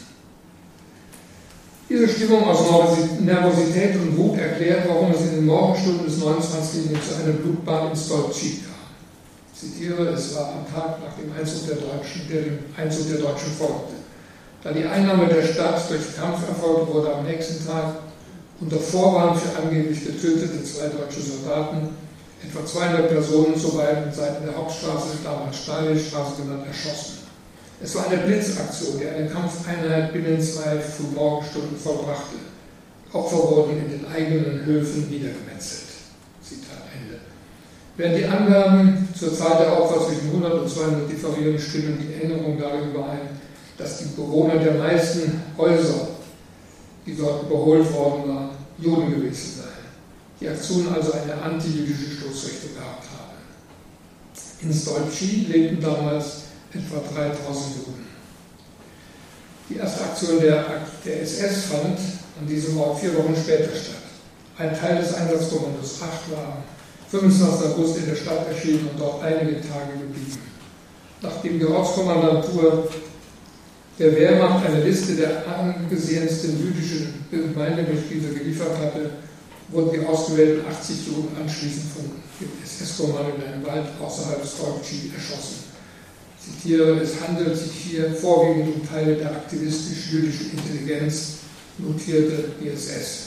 Diese Stimmung aus Nervosität und Wut erklärt, warum es in den Morgenstunden des 29. Juni zu einem Blutbad in Stolpci kam. Ich zitiere, es war am Tag nach dem Einzug der Deutschen folgte. Da die Einnahme der Stadt durch Kampf erfolgt wurde am nächsten Tag unter Vorwand für angeblich getötete 2 deutsche Soldaten, etwa 200 Personen zu beiden Seiten der Hauptstraße, damals Stalinstraße genannt, erschossen. Es war eine Blitzaktion, die eine Kampfeinheit binnen 2 Frühmorgenstunden vollbrachte. Opfer wurden in den eigenen Höfen niedergemetzelt. Zitat Ende. Während die Angaben zur Zahl der Opfer zwischen 100 und 200 differieren, stimmen die Erinnerungen darin überein, dass die Bewohner der meisten Häuser, die dort überholt worden waren, Juden gewesen seien. Die Aktion also eine antijüdische Stoßrichtung gehabt habe. In Stolpci lebten damals etwa 3000 Juden. Die erste Aktion der SS fand an diesem Ort 4 Wochen später statt. Ein Teil des Einsatzkommandos 8 war am 25. August in der Stadt erschienen und dort einige Tage geblieben. Nachdem die Ortskommandantur der Wehrmacht eine Liste der angesehensten jüdischen Gemeindemitglieder geliefert hatte, wurden die ausgewählten 80 Juden anschließend von dem SS-Kommando in einem Wald außerhalb Stolpci erschossen. Ich zitiere, es handelt sich hier vorwiegend um Teile der aktivistisch-jüdischen Intelligenz, notierte die SS.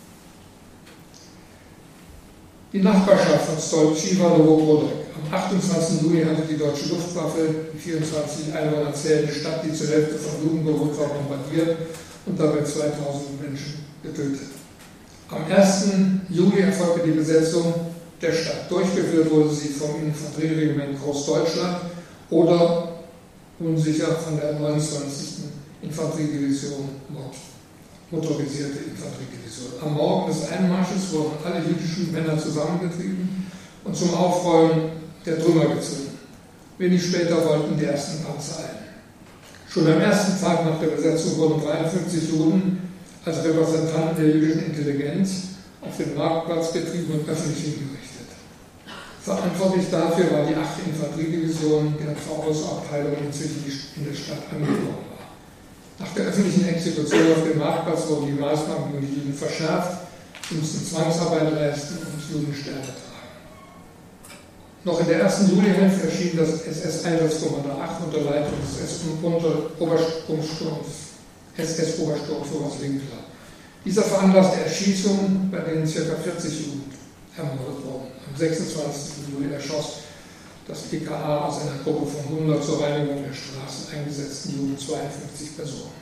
Die Nachbarschaft von Stolpci war Nowogródek. Am 28. Juni hatte die deutsche Luftwaffe die 24 Einwohner zählende Stadt, die zur Hälfte von Juden bewohnt war, bombardiert und dabei 2000 Menschen getötet. Am 1. Juli erfolgte die Besetzung der Stadt. Durchgeführt wurde sie vom Infanterieregiment Großdeutschland oder unsicher von der 29. Infanteriedivision motorisierte Infanteriedivision. Am Morgen des Einmarsches wurden alle jüdischen Männer zusammengetrieben und zum Aufräumen der Trümmer gezogen. Wenig später wollten die ersten Panzer ein. Schon am ersten Tag nach der Besetzung wurden 53 Juden als Repräsentanten der jüdischen Intelligenz auf den Marktplatz getrieben und öffentlich hingerichtet. Verantwortlich dafür war die 8. Infanteriedivision, deren VOS-Abteilung inzwischen in der Stadt angekommen war. Nach der öffentlichen Exekution auf dem Marktplatz wurden die Maßnahmen gegen die Juden verschärft, sie mussten Zwangsarbeit leisten und Judensterne tragen. Noch in der ersten Julihälfte erschien das SS-Einsatzkommando 8 unter Leitung des SS-Obersturmführers Winkler. Dieser veranlasste Erschießungen, bei denen ca. 40 Juden ermordet wurden. Am 26. Juli erschoss das PKA aus einer Gruppe von 100 zur Reinigung der Straßen eingesetzten Juden 52 Personen.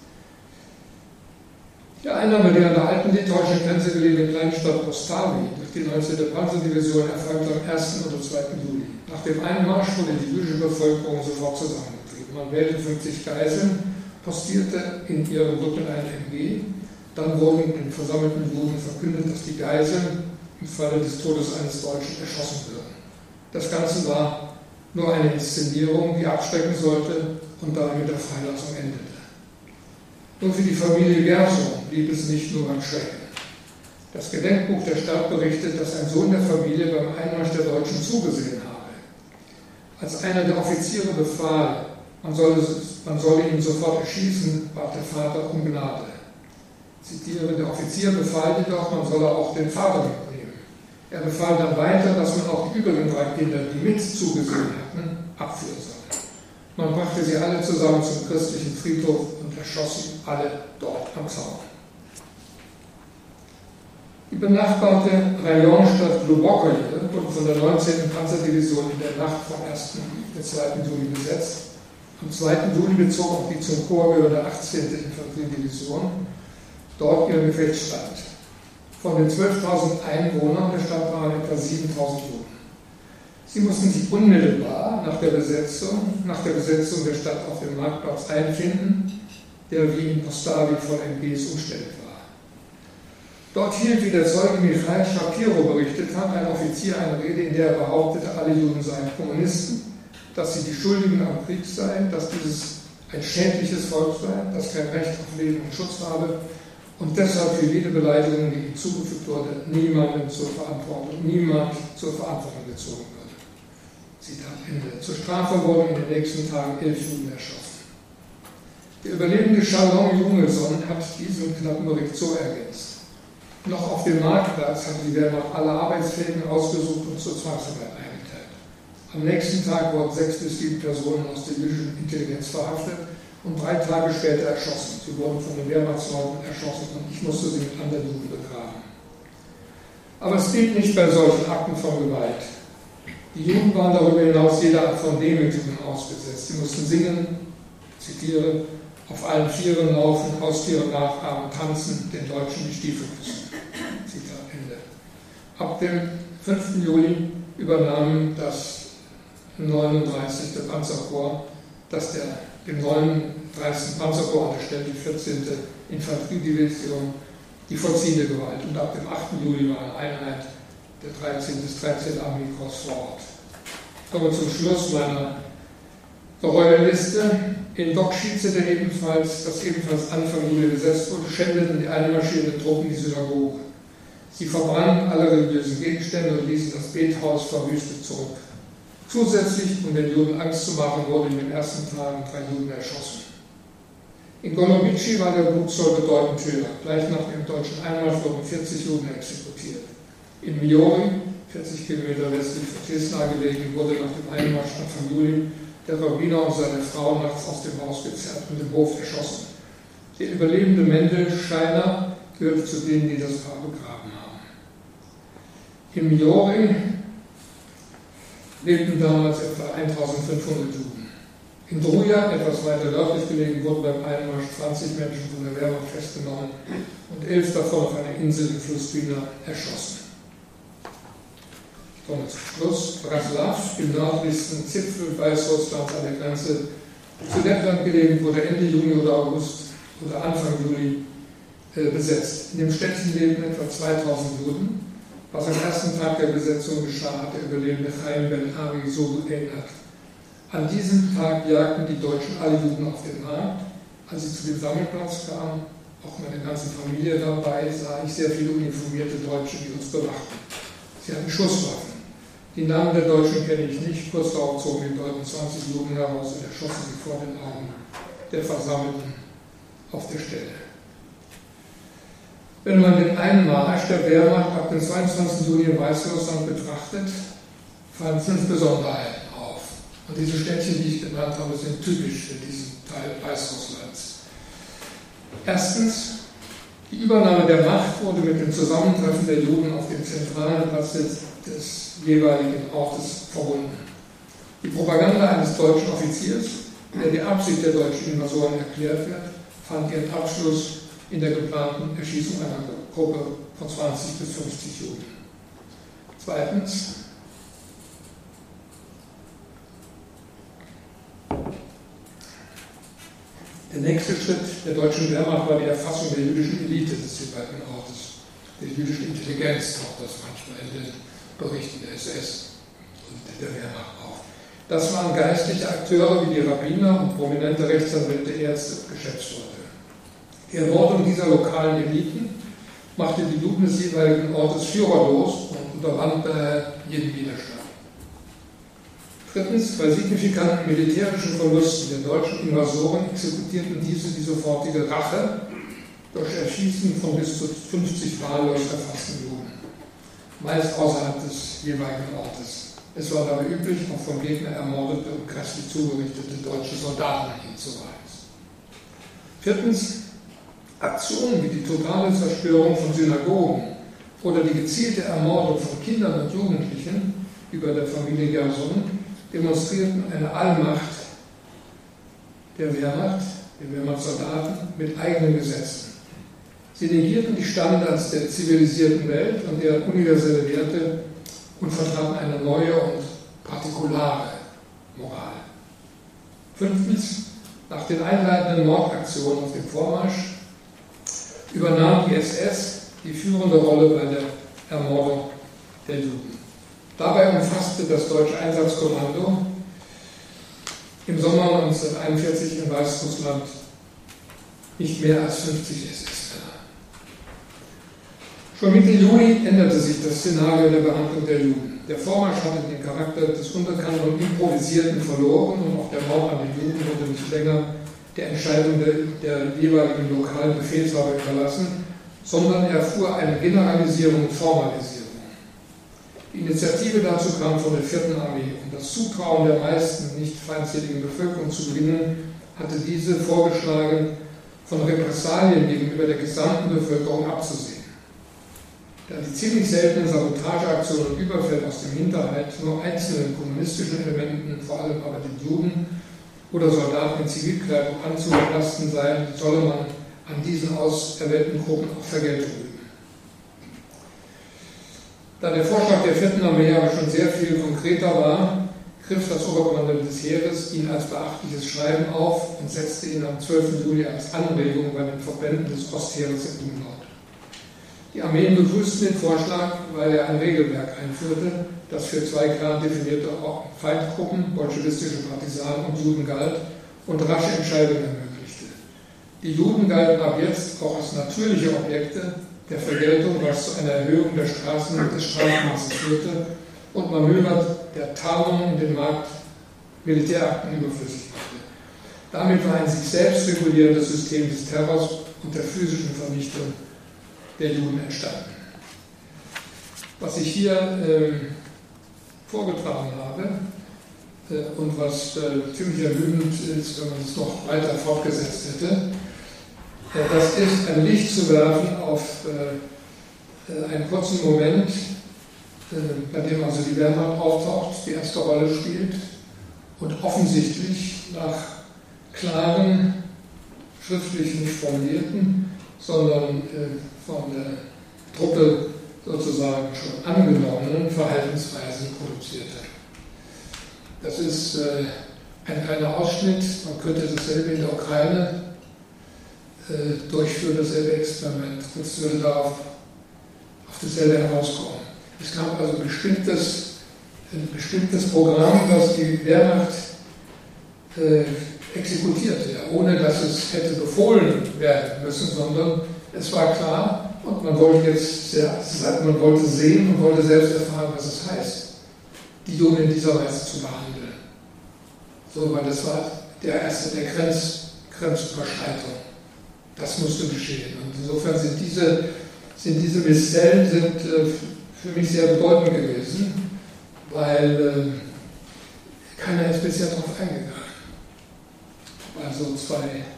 Die Einnahme der an der alten litauischen Grenze gelegenen Kleinstadt Ostavi durch die 19. Panzerdivision erfolgte am 1. oder 2. Juli. Nach dem Einmarsch wurde die jüdische Bevölkerung sofort zusammengetrieben. Man wählte 50 Geiseln, postierte in ihrem Rücken ein MG. Dann wurden den versammelten Juden verkündet, dass die Geiseln im Falle des Todes eines Deutschen erschossen würden. Das Ganze war nur eine Inszenierung, die abschrecken sollte und damit mit der Freilassung endete. Nur für die Familie Gerson blieb es nicht nur beim Schrecken. Das Gedenkbuch der Stadt berichtet, dass ein Sohn der Familie beim Einmarsch der Deutschen zugesehen habe. Als einer der Offiziere befahl, man solle ihn sofort erschießen, bat der Vater um Gnade. Ich zitiere, der Offizier befahl jedoch, man solle auch den Vater mitnehmen. Er befahl dann weiter, dass man auch die übrigen 3 Kinder, die mit zugesehen hatten, abführen solle. Man brachte sie alle zusammen zum christlichen Friedhof und erschoss sie alle dort am Zaun. Die benachbarte Rayonstadt Globokoje wurde von der 19. Panzerdivision in der Nacht vom 1. bis 2. Juli besetzt. Am 2. Juli bezog auch die zum Korps gehörende 18. Infanteriedivision dort ihren Gefechtsstand. Von den 12.000 Einwohnern der Stadt waren etwa 7.000 Juden. Sie mussten sich unmittelbar nach der Besetzung der Stadt auf dem Marktplatz einfinden, der wie in Postavy von MPs umstellt war. Dort hielt, wie der Zeuge Michail Shapiro berichtet hat, ein Offizier eine Rede, in der er behauptete, alle Juden seien Kommunisten, dass sie die Schuldigen am Krieg seien, dass dieses ein schädliches Volk sei, das kein Recht auf Leben und Schutz habe und deshalb für jede Beleidigung, die ihm zugefügt wurde, niemand zur Verantwortung gezogen würde. Zitat Ende. Zur Strafe wurden in den nächsten Tagen 11 Juden erschossen. Der überlebende Shalom Jungelson hat diesen knappen Bericht so ergänzt. Noch auf dem Marktplatz hatte die Wehrmacht alle Arbeitsfähigen ausgesucht und zur Zwangsarbeit eingeteilt. Am nächsten Tag wurden 6 bis 7 Personen aus der jüdischen Intelligenz verhaftet und 3 Tage später erschossen. Sie wurden von den Wehrmachtsleuten erschossen und ich musste sie mit anderen Juden begraben. Aber es blieb nicht bei solchen Akten von Gewalt. Die Juden waren darüber hinaus jeder Art von Demütigung ausgesetzt. Sie mussten singen, zitiere, auf allen Vieren laufen, Haustiere nachahmen, tanzen, den Deutschen die Stiefel küssen. Zitat Ende. Ab dem 5. Juli übernahm das 39. Panzerkorps, das dem 39. Panzerkorps unterstellt, die 14. Infanteriedivision, die vollziehende Gewalt. Und ab dem 8. Juli war eine Einheit der 13. Armeekorps vor Ort. Kommen wir zum Schluss meiner Gräuelliste. In Dokšice, das ebenfalls Anfang Juli besetzt wurde, schändeten die einmarschierenden Truppen die Synagoge. Sie verbrannten alle religiösen Gegenstände und ließen das Bethaus verwüstet zurück. Zusätzlich, um den Juden Angst zu machen, wurden in den ersten Tagen 3 Juden erschossen. In Golomici war der Blutzoll bedeutend höher. Gleich nach dem deutschen Einmarsch wurden 40 Juden exekutiert. In Miori, 40 Kilometer westlich von Tesla gelegen, wurde nach dem Einmarsch Anfang Juli der Rabbiner und seine Frau nachts aus dem Haus gezerrt und im Hof erschossen. Der überlebende Mendel Scheiner gehört zu denen, die das Paar begraben haben. In Miori lebten damals etwa 1.500 Juden. In Druja, etwas weiter nördlich gelegen, wurden beim Einmarsch 20 Menschen von der Wehrmacht festgenommen und 11 davon auf einer Insel im Fluss Dwina erschossen. Kommen wir zum Schluss. Braslav, im nördlichsten Zipfel Weißrusslands an der Grenze zu Lettland gelegen, wurde Ende Juni oder August oder Anfang Juli besetzt. In dem Städtchen lebten etwa 2.000 Juden. Was am ersten Tag der Besetzung geschah, hat der überlebende Chaim Ben-Ari so erinnert. An diesem Tag jagten die Deutschen alle Juden auf den Markt. Als ich zu dem Sammelplatz kam, auch meine ganze Familie dabei, sah ich sehr viele uniformierte Deutsche, die uns bewachten. Sie hatten Schusswaffen. Die Namen der Deutschen kenne ich nicht. Kurz darauf zogen die Deutschen 20 Juden heraus und erschossen sie vor den Augen der Versammelten auf der Stelle. Wenn man den Einmarsch der Wehrmacht ab dem 22. Juli in Weißrussland betrachtet, fallen 5 Besonderheiten auf. Und diese Städtchen, die ich genannt habe, sind typisch für diesen Teil Weißrusslands. Erstens, die Übernahme der Macht wurde mit dem Zusammentreffen der Juden auf dem zentralen Platz des jeweiligen Ortes verbunden. Die Propaganda eines deutschen Offiziers, der die Absicht der deutschen Invasoren erklärt wird, fand ihren Abschluss in der geplanten Erschießung einer Gruppe von 20 bis 50 Juden. Zweitens, der nächste Schritt der deutschen Wehrmacht war die Erfassung der jüdischen Elite des jeweiligen Ortes, der jüdischen Intelligenz, auch das manchmal in den Berichten der SS und der Wehrmacht auch. Das waren geistliche Akteure wie die Rabbiner und prominente Rechtsanwälte, Ärzte und Geschäftsleute. Die Ermordung dieser lokalen Eliten machte die Juden des jeweiligen Ortes führerlos und unterwand daher jeden Widerstand. Drittens, bei signifikanten militärischen Verlusten der deutschen Invasoren exekutierten diese die sofortige Rache durch Erschießen von bis zu 50 wahllos erfassten Juden, meist außerhalb des jeweiligen Ortes. Es war dabei üblich, auch vom Gegner ermordete und grässlich zugerichtete deutsche Soldaten hinzuweisen. Viertens, Aktionen wie die totale Zerstörung von Synagogen oder die gezielte Ermordung von Kindern und Jugendlichen über der Familie Gerson demonstrierten eine Allmacht der Wehrmacht, der Wehrmachtssoldaten mit eigenen Gesetzen. Sie negierten die Standards der zivilisierten Welt und deren universelle Werte und vertraten eine neue und partikulare Moral. 5. Nach den einleitenden Mordaktionen auf dem Vormarsch übernahm die SS die führende Rolle bei der Ermordung der Juden. Dabei umfasste das Deutsche Einsatzkommando im Sommer 1941 in Weißrussland nicht mehr als 50 SS-Männer. Schon Mitte Juli änderte sich das Szenario der Behandlung der Juden. Der Vormarsch hatte den Charakter des Unbekannten und Improvisierten verloren und auch der Mord an den Juden wurde nicht länger der Entscheidung der jeweiligen lokalen Befehlshaber überlassen, sondern erfuhr eine Generalisierung und Formalisierung. Die Initiative dazu kam von der 4. Armee. Um das Zutrauen der meisten nicht feindseligen Bevölkerung zu gewinnen, hatte diese vorgeschlagen, von Repressalien gegenüber der gesamten Bevölkerung abzusehen. Da die ziemlich seltenen Sabotageaktionen und Überfälle aus dem Hinterhalt nur einzelnen kommunistischen Elementen, vor allem aber den Juden oder Soldaten in Zivilkleidung anzulasten seien, solle man an diesen auserwählten Gruppen auch Vergeltung üben. Da der Vorschlag der 4. Armee aber schon sehr viel konkreter war, griff das Oberkommando des Heeres ihn als beachtliches Schreiben auf und setzte ihn am 12. Juli als Anregung bei den Verbänden des Ostheeres in Umlaut. Die Armeen begrüßten den Vorschlag, weil er ein Regelwerk einführte, das für 2 klar definierte Feindgruppen, bolschewistische Partisanen und Juden galt und rasche Entscheidungen ermöglichte. Die Juden galten ab jetzt auch als natürliche Objekte der Vergeltung, was zu einer Erhöhung der des Strafmaßes führte und Manöver der Tarnung in den Markt Militärakten überflüssig machte. Damit war ein sich selbst regulierendes System des Terrors und der physischen Vernichtung der Juden entstanden. Was ich hier vorgetragen habe und was ziemlich ermüdend ist, wenn man es noch weiter fortgesetzt hätte, das ist ein Licht zu werfen auf einen kurzen Moment, bei dem also die Wehrmacht auftaucht, die erste Rolle spielt und offensichtlich nach klaren, schriftlich nicht formulierten, sondern von der Truppe sozusagen schon angenommenen Verhaltensweisen produzierte. Das ist ein kleiner Ausschnitt, man könnte dasselbe in der Ukraine durchführen, dasselbe Experiment. Das würde da auf dasselbe herauskommen. Es gab also ein bestimmtes Programm, das die Wehrmacht exekutierte, ja, ohne dass es hätte befohlen werden müssen, sondern es war klar und man wollte man wollte sehen und wollte selbst erfahren, was es heißt, die Juden in dieser Weise zu behandeln. So, weil das war der erste der Grenzüberschreitung. Das musste geschehen. Und insofern sind diese Missellen für mich sehr bedeutend gewesen, weil keiner ist bisher darauf eingegangen. Also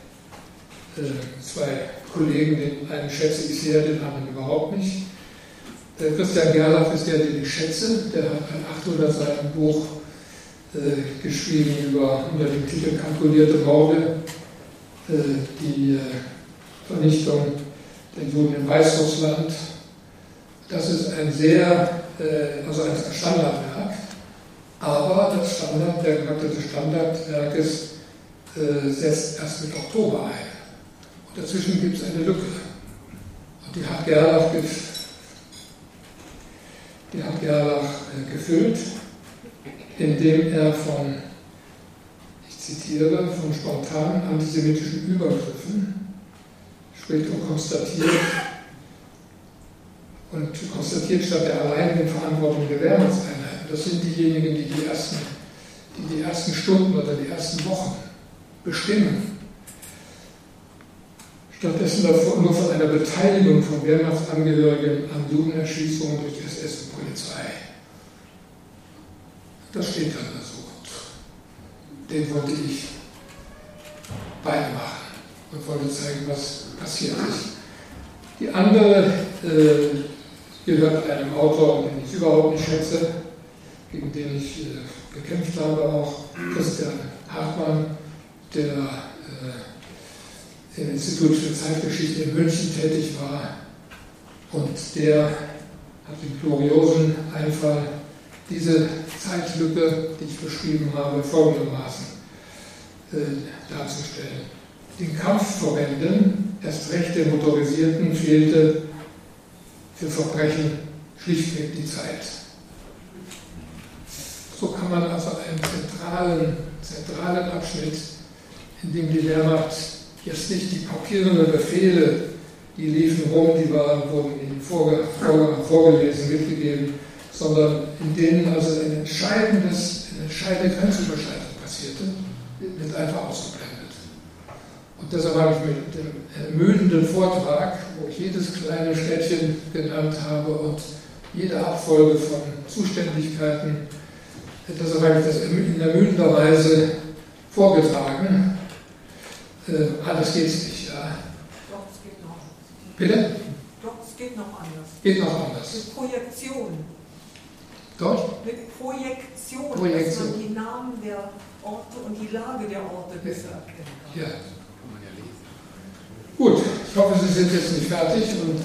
zwei Kollegen, den einen schätze ich sehr, den anderen überhaupt nicht. Christian Gerlach ist der, den ich schätze. Der hat ein 800 Seiten Buch geschrieben unter dem Titel Kalkulierte Morde, die Vernichtung der Juden in Weißrussland. Das ist ein ein Standardwerk, aber der Charakter des Standardwerkes setzt erst mit Oktober ein. Und dazwischen gibt es eine Lücke. Und die hat Gerlach gefüllt, indem er ich zitiere, von spontanen antisemitischen Übergriffen spricht und konstatiert statt der alleinigen Verantwortung der Wehrmachtseinheiten. Das sind diejenigen, die die ersten Stunden oder die ersten Wochen bestimmen. Stattdessen nur von einer Beteiligung von Wehrmachtsangehörigen an Judenerschießungen durch SS und Polizei. Das steht dann so. Den wollte ich beimachen und wollte zeigen, was passiert ist. Die andere gehört einem Autor, den ich überhaupt nicht schätze, gegen den ich gekämpft habe, auch Christian Hartmann, der im Institut für Zeitgeschichte in München tätig war. Und der hat den gloriosen Einfall, diese Zeitlücke, die ich beschrieben habe, folgendermaßen darzustellen. Den Kampfverbänden, erst recht der Motorisierten, fehlte für Verbrechen schlichtweg die Zeit. So kann man also einen zentralen Abschnitt, in dem die Wehrmacht jetzt nicht die papierenden Befehle, die liefen rum, wurden ihnen vorgelesen, mitgegeben, sondern in denen also eine entscheidende Grenzüberschreitung passierte, wird einfach ausgeblendet. Und deshalb habe ich mit dem ermüdenden Vortrag, wo ich jedes kleine Städtchen genannt habe und jede Abfolge von Zuständigkeiten, deshalb habe ich das in ermüdender Weise vorgetragen. Alles geht es nicht, ja. Doch, es geht noch. Bitte? Doch, es geht noch anders. Geht noch anders. Mit Projektion. Deutsch? Mit Projektion, Projektion. dass man die Namen der Orte und die Lage der Orte besser erkennen kann. Ja. Gut, ich hoffe, Sie sind jetzt nicht fertig und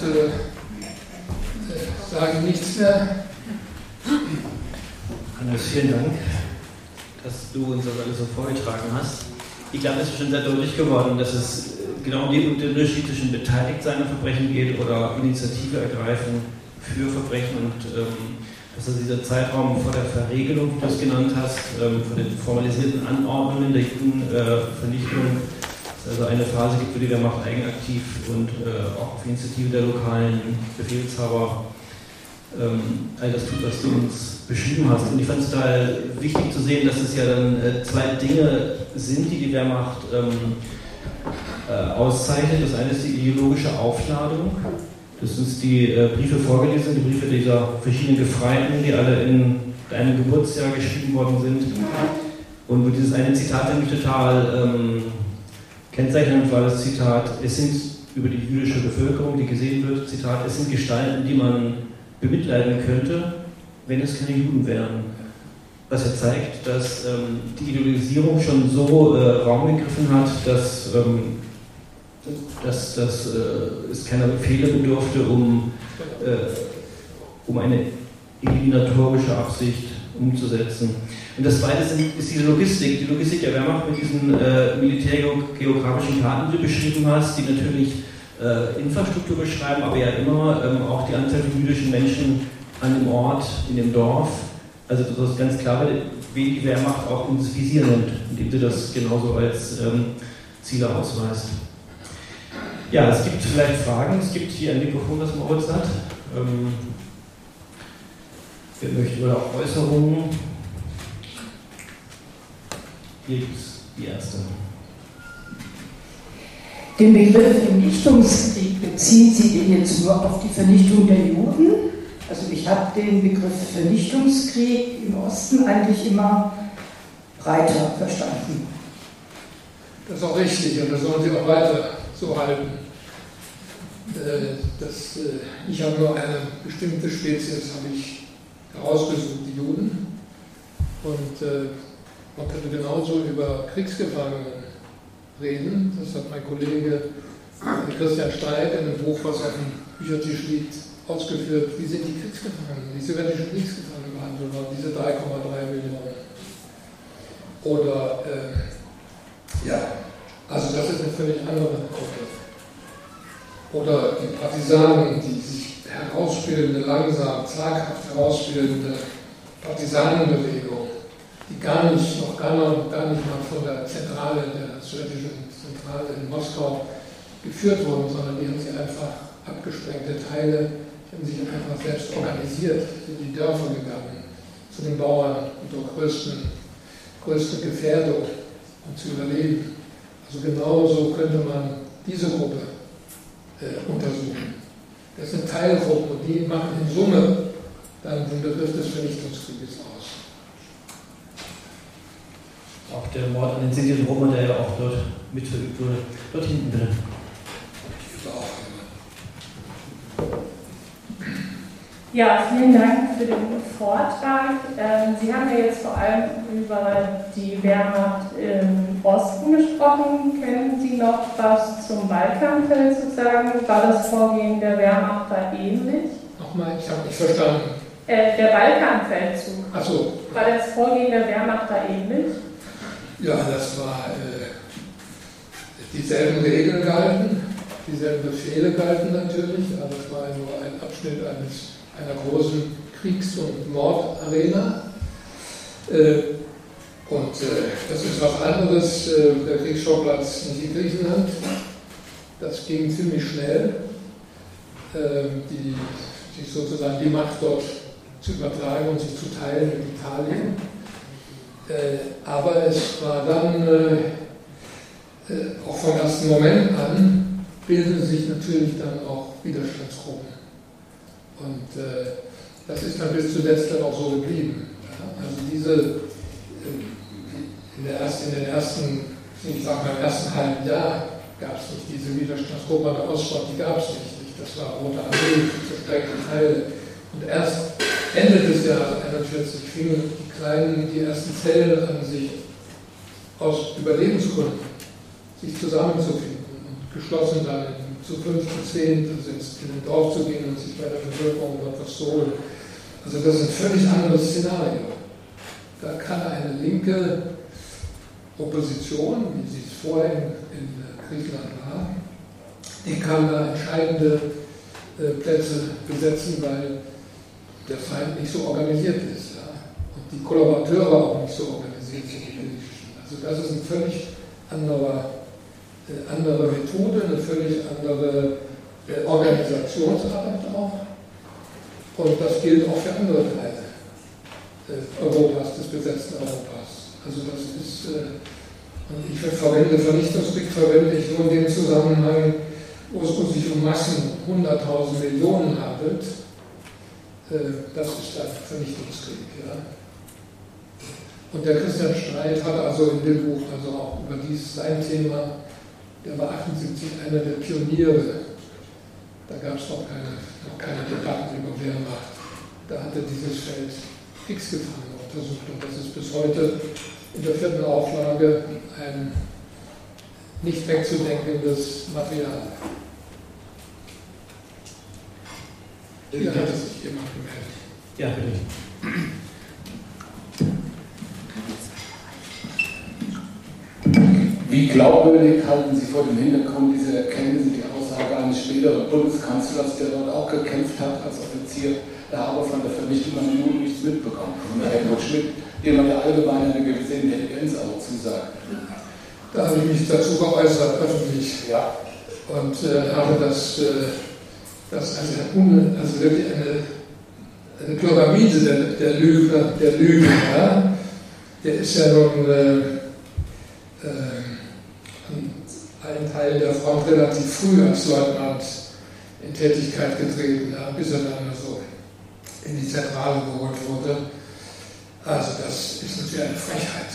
sagen nichts mehr. Hannes, vielen Dank, dass du uns das alles so vorgetragen hast. Ich glaube, es ist schon sehr deutlich geworden, dass es genau um den Unterschied zwischen Beteiligtsein an Verbrechen geht oder Initiative ergreifen für Verbrechen und dass also dieser Zeitraum vor der Verregelung, wie du es genannt hast, vor den formalisierten Anordnungen der Judenvernichtung, also eine Phase gibt, wo die Wehrmacht eigenaktiv und auch auf Initiative der lokalen Befehlshaber all das tut, was du uns beschrieben hast. Und ich fand es total wichtig zu sehen, dass es ja dann zwei Dinge sind, die die Wehrmacht auszeichnet. Das eine ist die ideologische Aufladung. Das uns die Briefe vorgelesen sind, die Briefe dieser verschiedenen Gefreiten, die alle in deinem Geburtsjahr geschrieben worden sind. Und wo dieses eine Zitat nämlich total kennzeichnend war, das Zitat, es sind über die jüdische Bevölkerung, die gesehen wird, Zitat, es sind Gestalten, die man bemitleiden könnte, wenn es keine Juden wären. Was ja zeigt, dass die Ideologisierung schon so Raum gegriffen hat, dass es keiner Befehle bedurfte, um eine eliminatorische Absicht umzusetzen. Und das Zweite ist diese Logistik, die Logistik der Wehrmacht mit diesen militärgeografischen Karten, die du beschrieben hast, die natürlich Infrastruktur beschreiben, aber ja immer auch die Anzahl von jüdischen Menschen an dem Ort, in dem Dorf. Also das ist ganz klar, wen die Wehrmacht auch ins Visier nimmt, indem sie das genauso als Ziele ausweist. Ja, es gibt vielleicht Fragen. Es gibt hier ein Mikrofon, das Moritz hat. Wer möchte oder auch Äußerungen? Hier gibt es die erste. Den Begriff Vernichtungskrieg beziehen Sie den jetzt nur auf die Vernichtung der Juden? Also ich habe den Begriff Vernichtungskrieg im Osten eigentlich immer breiter verstanden. Das ist auch richtig und das sollen Sie auch weiter so halten. Ich habe nur eine bestimmte Spezies herausgesucht, die Juden. Und man könnte genauso über Kriegsgefangenen reden. Das hat mein Kollege Christian Streit in einem Buch, was auf dem Büchertisch liegt, ausgeführt. Wie sind die Kriegsgefangenen, die sowjetischen Kriegsgefangenen behandelt worden, diese 3,3 Millionen? Oder, also das ist eine völlig andere Gruppe. Oder die Partisanen, die sich herausbildende, langsam, zaghaft herausbildende Partisanenbewegung, die gar nicht mal von der Zentrale, der sowjetischen Zentrale in Moskau geführt wurden, sondern die haben sich einfach abgesprengte Teile, die haben sich einfach selbst organisiert, sind in die Dörfer gegangen, zu den Bauern unter größte Gefährdung, um zu überleben. Also genauso könnte man diese Gruppe untersuchen. Das sind Teilgruppen und die machen in Summe dann den Begriff des Vernichtungskrieges aus. Auch der Mord an den Sinti und Roma, der ja auch dort mitverübt wurde. Dort hinten bitte. Ja, vielen Dank für den Vortrag. Sie haben ja jetzt vor allem über die Wehrmacht im Osten gesprochen. Können Sie noch was zum Balkanfeldzug sagen? War das Vorgehen der Wehrmacht da ähnlich? Nochmal, ich habe nicht verstanden. Der Balkanfeldzug. Ach so. War das Vorgehen der Wehrmacht da ähnlich? Ja, das war dieselben Regeln galten, dieselben Befehle galten natürlich, aber es war nur ein Abschnitt einer großen Kriegs- und Mordarena. Das ist was anderes, der Kriegsschauplatz nicht in Griechenland. Das ging ziemlich schnell, sich sozusagen die Macht dort zu übertragen und sich zu teilen in Italien. Aber es war dann, auch vom ersten Moment an, bildeten sich natürlich dann auch Widerstandsgruppen. Und das ist dann bis zuletzt dann auch so geblieben. Ja? Also in den ersten, ich sag mal im ersten halben Jahr gab es nicht diese Widerstandsgruppe an der Ostfront, die gab es nicht. Das war Rote Armee, zerstreckte Teile. Und erst Ende des Jahres 1941 fingen die ersten Zellen an, sich aus Überlebensgründen sich zusammenzufinden und geschlossen dann zu 5, zu 10 in den Dorf zu gehen und sich bei der Bevölkerung etwas zu holen. Also das ist ein völlig anderes Szenario. Da kann eine linke Opposition, wie sie es vorher in Griechenland war, die kann da entscheidende Plätze besetzen, weil der Feind nicht so organisiert ist. Ja? Und die Kollaborateure auch nicht so organisiert sind, die politischen. Also das ist eine völlig andere Methode, eine völlig andere Organisationsarbeit auch. Und das gilt auch für andere Teile Europas, des besetzten Europas. Also das ist, und ich verwende Vernichtungskrieg, verwende ich nur in dem Zusammenhang, wo es sich um Massen, 100.000 Millionen handelt. Das ist ein Vernichtungskrieg. Ja. Und der Christian Streit hat also in dem Buch also auch über sein Thema, der war 78 einer der Pioniere. Da gab es noch keine Debatten über Wehrmacht. Da hat er dieses Feld fix gefahren untersucht. Und das ist bis heute in der 4. Auflage ein nicht wegzudenkendes Material. Hier hat sich jemand gemeldet. Ja, bitte. Wie glaubwürdig halten Sie vor dem Hintergrund dieser Erkenntnisse die Aussage eines späteren Bundeskanzlers, der dort auch gekämpft hat als Offizier, er habe von der Vernichtung an Juden nichts mitbekommen? Von Helmut Schmidt, dem man ja allgemein eine gewisse Intelligenz auch zusagt. Da habe ich mich dazu geäußert, öffentlich. Ja. Und habe das also wirklich eine Pyramide der Lüge. Ja? Der ist ja nun ein Teil der Front relativ früh als Leutnant in Tätigkeit getreten, ja, bis er dann also in die Zentrale geholt wurde. Also das ist natürlich eine Frechheit.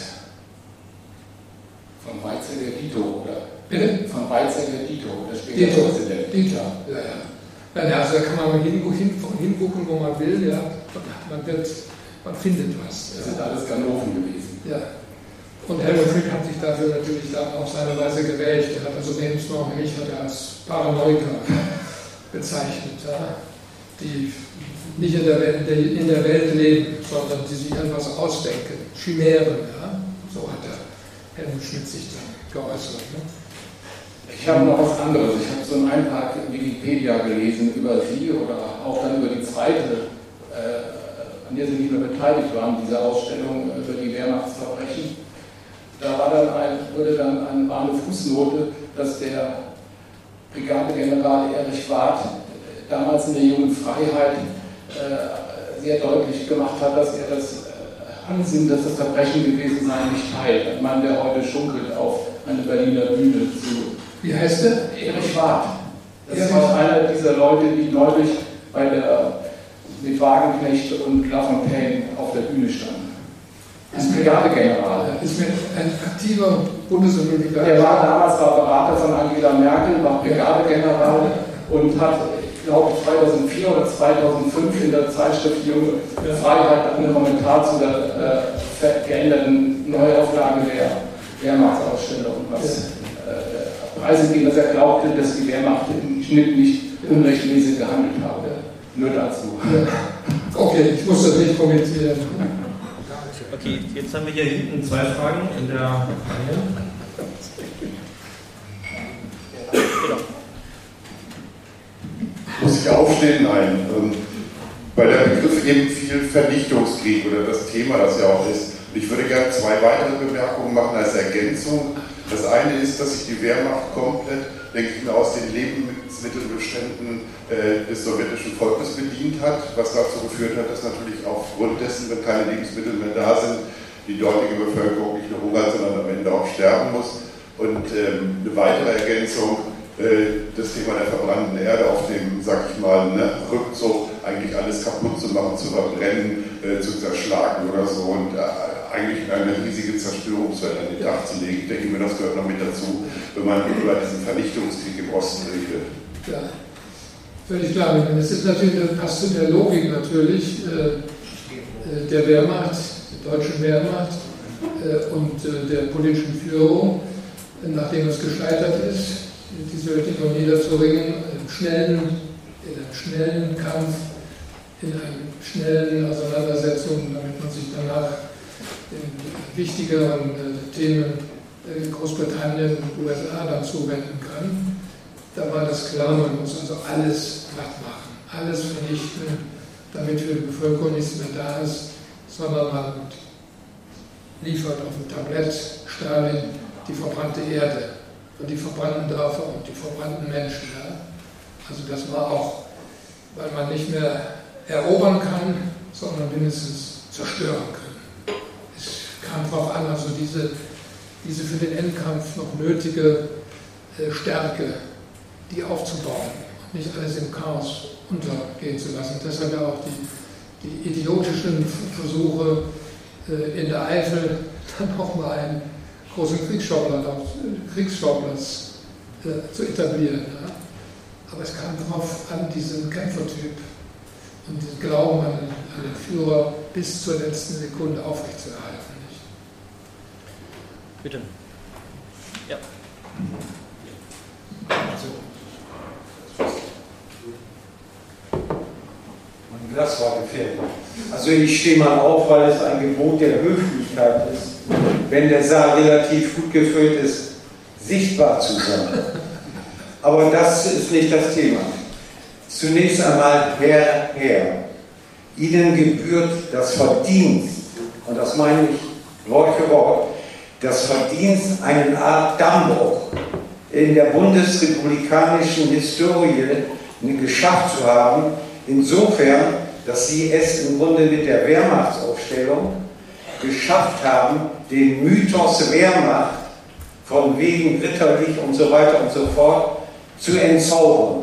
Von Weizsäcker Dito, oder? Bitte? Von Weizsäcker Dito, oder später Präsident. Dito, ja. Also da kann man mal hingucken, wo man will, ja. Man findet was. Das sind alles Ganoven gewesen. Ja. Und Helmut Schmidt hat sich dafür natürlich dann auf seine Weise gewählt. Er hat also Lebensnorm mich als Paranoiker bezeichnet, ja, die nicht in der Welt leben, sondern die sich etwas ausdenken, Chimären. Ja. So hat der Helmut Schmidt sich dann geäußert. Ne? Ich habe noch was anderes. Ich habe so einen Eintrag in Wikipedia gelesen über Sie oder auch dann über die zweite, an der Sie nicht mehr beteiligt waren, diese Ausstellung über die Wehrmachtsverbrechen. Da war eine Fußnote, dass der Brigadegeneral Erich Warth damals in der Jungen Freiheit sehr deutlich gemacht hat, dass er das Ansinnen, dass das Verbrechen gewesen sei, nicht teilt. Ein Mann, der heute schunkelt auf eine Berliner Bühne zu. Wie heißt der? Erich Warth. Das war einer dieser Leute, die neulich mit Wagenknecht und Lafontaine auf der Bühne standen. Ein Brigadegeneral. Ist mir ein aktiver Bundesrepublikaner. Der war damals Berater von Angela Merkel, war Brigadegeneral und hat glaube 2004 oder 2005 in der Zeitschrift Junge Freiheit einen Kommentar zu der geänderten Neuauflage der Wehrmachtsausstellung, was preisgegeben, dass er glaubte, dass die Wehrmacht im Schnitt nicht unrechtmäßig gehandelt habe. Nur dazu. Okay, ich muss das nicht kommentieren. Okay, jetzt haben wir hier hinten 2 Fragen in der Reihe. Genau. Muss ich aufstehen? Nein. Weil der Begriff eben viel Vernichtungskrieg oder das Thema, das ja auch ist. Ich würde gerne 2 weitere Bemerkungen machen als Ergänzung. Das eine ist, dass sich die Wehrmacht komplett, denke ich mir, aus den Lebensmittelbeständen des sowjetischen Volkes bedient hat, was dazu geführt hat, dass natürlich aufgrund dessen, wenn keine Lebensmittel mehr da sind, die dortige Bevölkerung nicht nur hungern, sondern am Ende auch sterben muss. Und eine weitere Ergänzung, das Thema der verbrannten Erde auf dem, sag ich mal, Rückzug, eigentlich alles kaputt zu machen, zu verbrennen, zu zerschlagen oder so und eigentlich eine riesige Zerstörungswelle an den Tag zu legen. Ich denke mir, das gehört noch mit dazu, wenn man über diesen Vernichtungskrieg im Osten redet. Ja, völlig klar. Es ist natürlich, das passt zu der Logik natürlich der Wehrmacht, der deutschen Wehrmacht und der politischen Führung, nachdem es gescheitert ist, die Sowjetunion niederzuringen, in einem schnellen Kampf, in einer schnellen Auseinandersetzung, damit man sich danach den wichtigeren Themen Großbritannien und USA dann zuwenden kann. Da war das klar, man muss also alles platt machen, alles vernichten, damit für die Bevölkerung nichts mehr da ist, sondern man liefert auf dem Tablett Stalin die verbrannte Erde und die verbrannten Dörfer und die verbrannten Menschen. Ja? Also das war auch, weil man nicht mehr erobern kann, sondern mindestens zerstören kann. Es kam darauf an, also diese für den Endkampf noch nötige Stärke, die aufzubauen und nicht alles im Chaos untergehen zu lassen. Deshalb ja auch die idiotischen Versuche in der Eifel dann nochmal einen großen Kriegsschauplatz zu etablieren. Ja. Aber es kam darauf an, diesen Kämpfertyp und diesen Glauben an den Führer bis zur letzten Sekunde aufrechtzuerhalten. Nicht? Bitte. Ja. Mein Glas war gefährlich. Also ich stehe mal auf, weil es ein Gebot der Höflichkeit ist, wenn der Saal relativ gut gefüllt ist, sichtbar zu sein. Aber das ist nicht das Thema. Zunächst einmal, Herr, Ihnen gebührt das Verdienst, und das meine ich Wort für Wort, das Verdienst, eine Art Dammbruch in der bundesrepublikanischen Historie geschafft zu haben, insofern, dass Sie es im Grunde mit der Wehrmachtsaufstellung geschafft haben, den Mythos Wehrmacht von wegen ritterlich und so weiter und so fort zu entzaubern.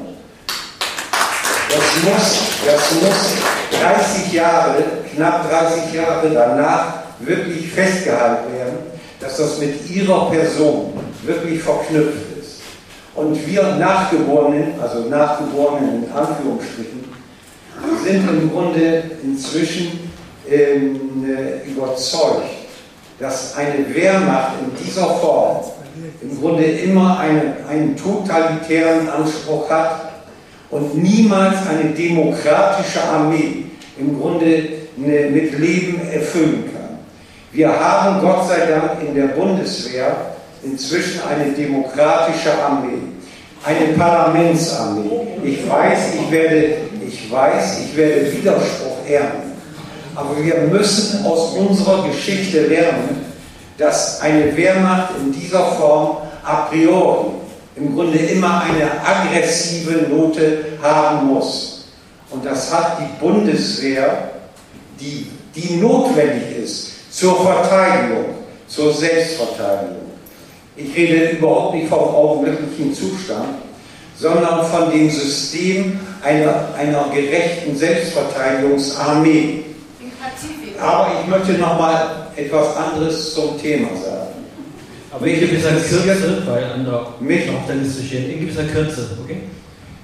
Das muss 30 Jahre, knapp 30 Jahre danach wirklich festgehalten werden, dass das mit Ihrer Person wirklich verknüpft ist. Und wir Nachgeborenen, also Nachgeborenen in Anführungsstrichen, sind im Grunde inzwischen überzeugt, dass eine Wehrmacht in dieser Form im Grunde immer einen totalitären Anspruch hat und niemals eine demokratische Armee im Grunde mit Leben erfüllen kann. Wir haben Gott sei Dank in der Bundeswehr inzwischen eine demokratische Armee, eine Parlamentsarmee. Ich weiß, ich werde Widerspruch ernten, aber wir müssen aus unserer Geschichte lernen, dass eine Wehrmacht in dieser Form a priori im Grunde immer eine aggressive Note haben muss. Und das hat die Bundeswehr, die notwendig ist zur Verteidigung, zur Selbstverteidigung. Ich rede überhaupt nicht vom augenblicklichen Zustand, sondern von dem System einer gerechten Selbstverteidigungsarmee. Aber ich möchte noch mal etwas anderes zum Thema sagen. Aber in gewisser Kürze, weil andere auf der Liste stehen, in gewisser Kürze, okay?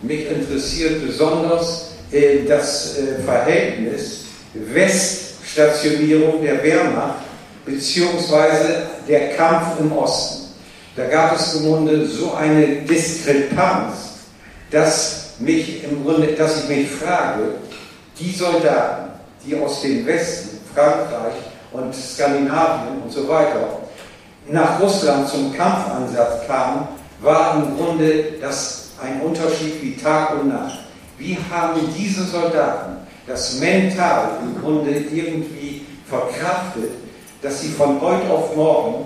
Mich interessiert besonders das Verhältnis Weststationierung der Wehrmacht beziehungsweise der Kampf im Osten. Da gab es im Grunde so eine Diskrepanz, dass ich mich frage, die Soldaten, die aus dem Westen, Frankreich und Skandinavien und so weiter, nach Russland zum Kampfansatz kamen, war im Grunde ein Unterschied wie Tag und Nacht. Wie haben diese Soldaten das mental im Grunde irgendwie verkraftet, dass sie von heute auf morgen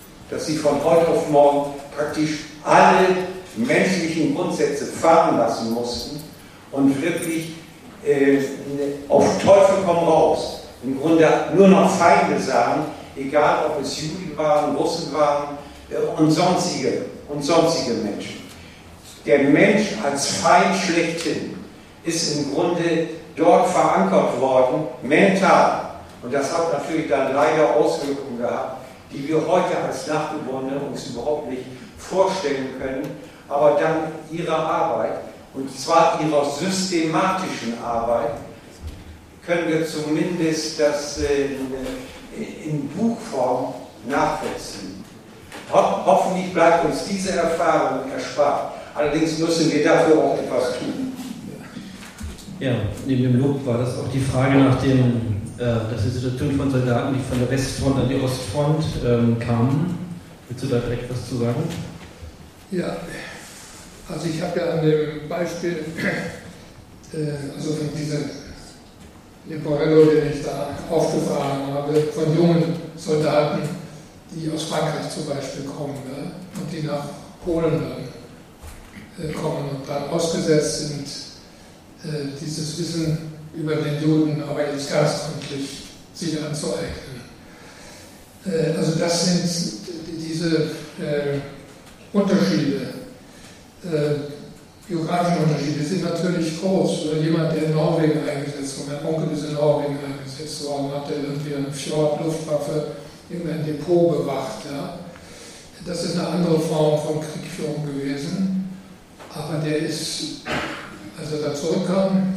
praktisch alle menschlichen Grundsätze fahren lassen mussten und wirklich auf Teufel komm raus im Grunde nur noch Feinde sahen, egal ob es Juden waren, Russen waren und sonstige Menschen. Der Mensch als Feind schlechthin ist im Grunde dort verankert worden, mental. Und das hat natürlich dann leider Auswirkungen gehabt, die wir heute als Nachgeborene uns überhaupt nicht vorstellen können. Aber dank ihrer Arbeit, und zwar ihrer systematischen Arbeit, können wir zumindest das in Buchform nachvollziehen. Hoffentlich bleibt uns diese Erfahrung erspart. Allerdings müssen wir dafür auch etwas tun. Ja, neben dem Lob war das auch die Frage nach der Situation von Soldaten, die von der Westfront an die Ostfront kamen. Willst du da direkt was zu sagen? Ja, also ich habe ja an dem Beispiel, also von diesem Leporello, den ich da aufgefahren habe, von jungen Soldaten, die aus Frankreich zum Beispiel kommen, ja, und die nach Polen dann kommen und dann ausgesetzt sind, dieses Wissen über den Juden aber jetzt ganz gründlich sich anzueignen. Also das sind diese Unterschiede, geografischen Unterschiede sind natürlich groß. Oder jemand, der in Norwegen eingesetzt wurde, mein Onkel ist in Norwegen eingesetzt worden, hat irgendwie eine Fjord-Luftwaffe irgendein Depot bewacht. Ja. Das ist eine andere Form von Kriegführung gewesen, aber der ist, als er da zurückkam,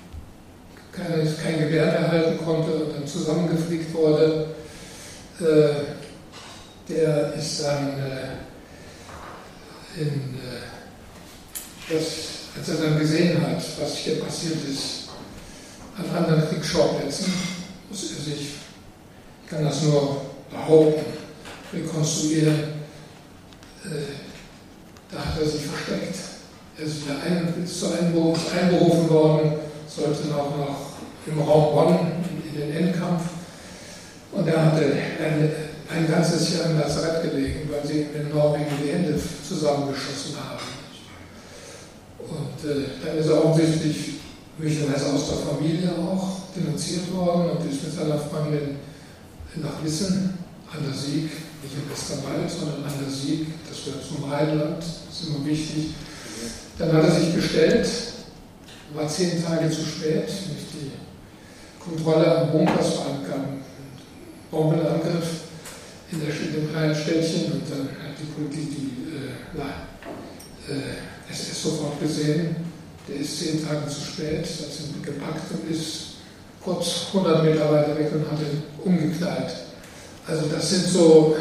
kein Gewehr mehr halten konnte und dann zusammengeflickt wurde, der ist dann als er dann gesehen hat, was hier passiert ist, an anderen Kriegsschauplätzen, muss er sich, ich kann das nur behaupten, rekonstruieren, da hat er sich versteckt. Er ist wieder einberufen worden, sollte noch im Raum Bonn in den Endkampf. Und er hatte ein ganzes Jahr im Lazarett gelegen, weil sie in Norwegen die Hände zusammengeschossen haben. Und dann ist er offensichtlich möglicherweise aus der Familie auch denunziert worden und ist mit seiner Freundin nach Wissen an der Sieg, nicht im Westerwald, sondern an der Sieg, das gehört zum Rheinland, das ist immer wichtig. Dann hat er sich gestellt, war 10 Tage zu spät, nicht die Kontrolle am Bunker, es war ein Bombenangriff in dem kleinen Städtchen und dann hat die Politik SS sofort gesehen, der ist 10 Tage zu spät, hat ihn gepackt und ist kurz 100 Meter weiter weg und hat ihn umgeknallt. Also das sind so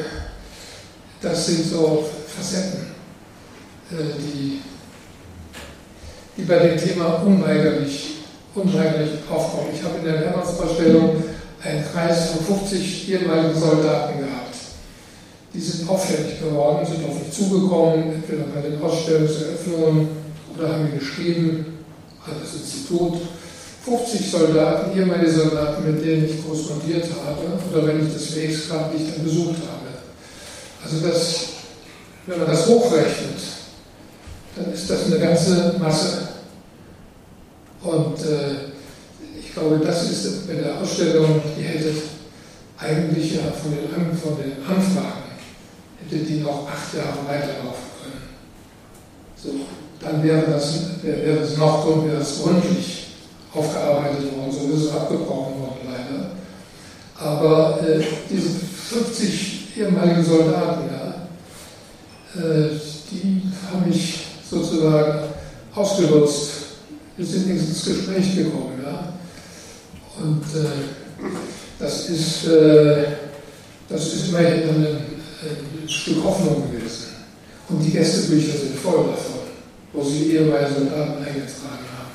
Facetten, die bei dem Thema unweigerlich aufkommen. Ich habe in der Wehrmachtsvorstellung einen Kreis von 50 ehemaligen Soldaten gehabt. Die sind auffällig geworden, sind auf mich zugekommen, entweder bei den Ausstellungseröffnungen oder haben mir geschrieben, an das Institut. 50 Soldaten, ehemalige Soldaten, mit denen ich korrespondiert habe oder wenn ich das Wegsgrab nicht dann besucht habe. Also wenn man das hochrechnet, dann ist das eine ganze Masse. Und ich glaube, das ist bei der Ausstellung, die hätte eigentlich ja von den Anfragen, hätte die noch 8 Jahre weiterlaufen können. So, dann wäre das gründlich aufgearbeitet worden, so ist es abgebrochen worden leider. Aber diese 50 ehemaligen Soldaten, ja, die haben mich sozusagen ausgenutzt. Wir sind ins Gespräch gekommen. Ja? Und das ist immerhin ein Stück Hoffnung gewesen. Und die Gästebücher sind voll davon, wo sie ehemalige Soldaten eingetragen haben.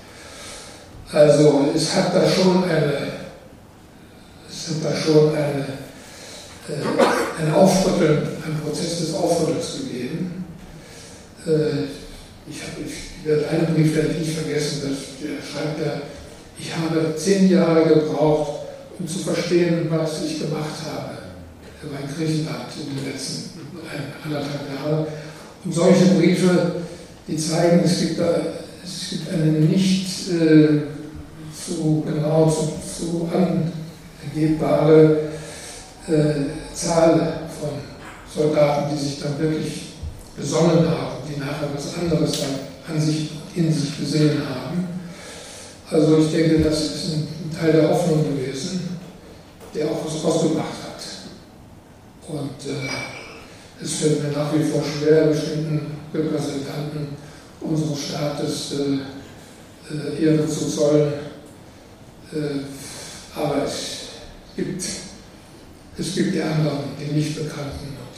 Also es hat da schon ein Aufrütteln, ein Prozess des Aufrüttelns gegeben. Einen Brief werde ich nicht vergessen, der schreibt ja, ich habe 10 Jahre gebraucht, um zu verstehen, was ich gemacht habe. Er war in Griechenland in den letzten 1,5 Jahren. Und solche Briefe, die zeigen, es gibt eine nicht zu angebbare Zahl von Soldaten, die sich dann wirklich besonnen haben, die nachher was anderes dann in sich gesehen haben. Also ich denke, das ist ein Teil der Hoffnung gewesen, der auch was ausgemacht hat. Und es fällt mir nach wie vor schwer, bestimmten Repräsentanten unseres Staates Ehre zu zollen. Aber es gibt die anderen, die nicht Bekannten und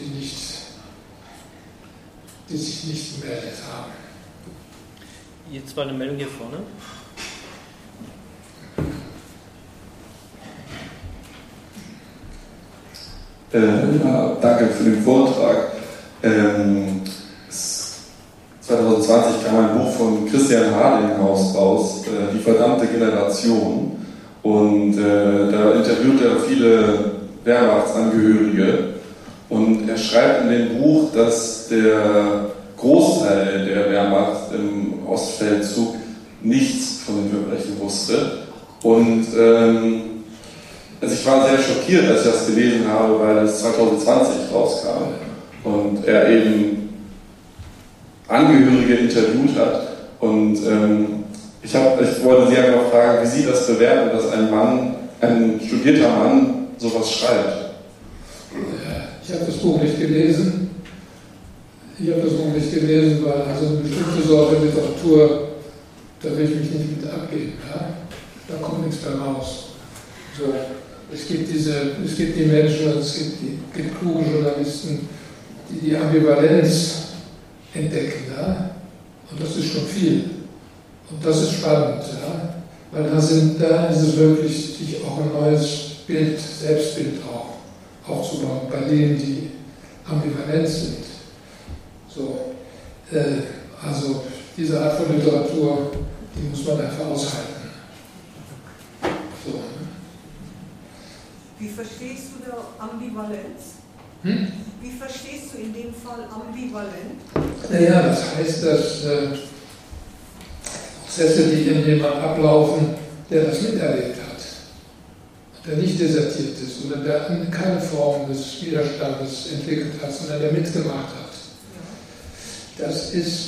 die sich nicht gemeldet haben. Jetzt war eine Meldung hier vorne. Ja, danke für den Vortrag. 2020 kam ein Buch von Christian Hardinghaus raus, Die verdammte Generation. Und da interviewt er viele Wehrmachtsangehörige. Und er schreibt in dem Buch, dass der Großteil der Wehrmacht im Ostfeldzug nichts von den Verbrechen wusste. Und also ich war sehr schockiert, als ich das gelesen habe, weil es 2020 rauskam und er eben Angehörige interviewt hat. Und ich wollte Sie einfach fragen, wie Sie das bewerten, dass ein studierter Mann sowas schreibt. Ich habe das Buch nicht gelesen. Weil also eine bestimmte Sorte Literatur, da will ich mich nicht mit abgeben. Ja? Da kommt nichts mehr raus. So, es gibt die Menschen, es gibt kluge Journalisten, die Ambivalenz entdecken. Ja? Und das ist schon viel. Und das ist spannend. Ja? Weil da ist es wirklich, sich auch ein neues Selbstbild auch aufzubauen, bei denen, die ambivalent sind. So, also diese Art von Literatur, die muss man einfach aushalten. So. Wie verstehst du da Ambivalenz? Wie verstehst du in dem Fall ambivalent? Naja, das heißt, dass Prozesse, die in jemandem ablaufen, der das miterlebt hat, der nicht desertiert ist oder der keine Form des Widerstandes entwickelt hat, sondern der mitgemacht hat. Das ist,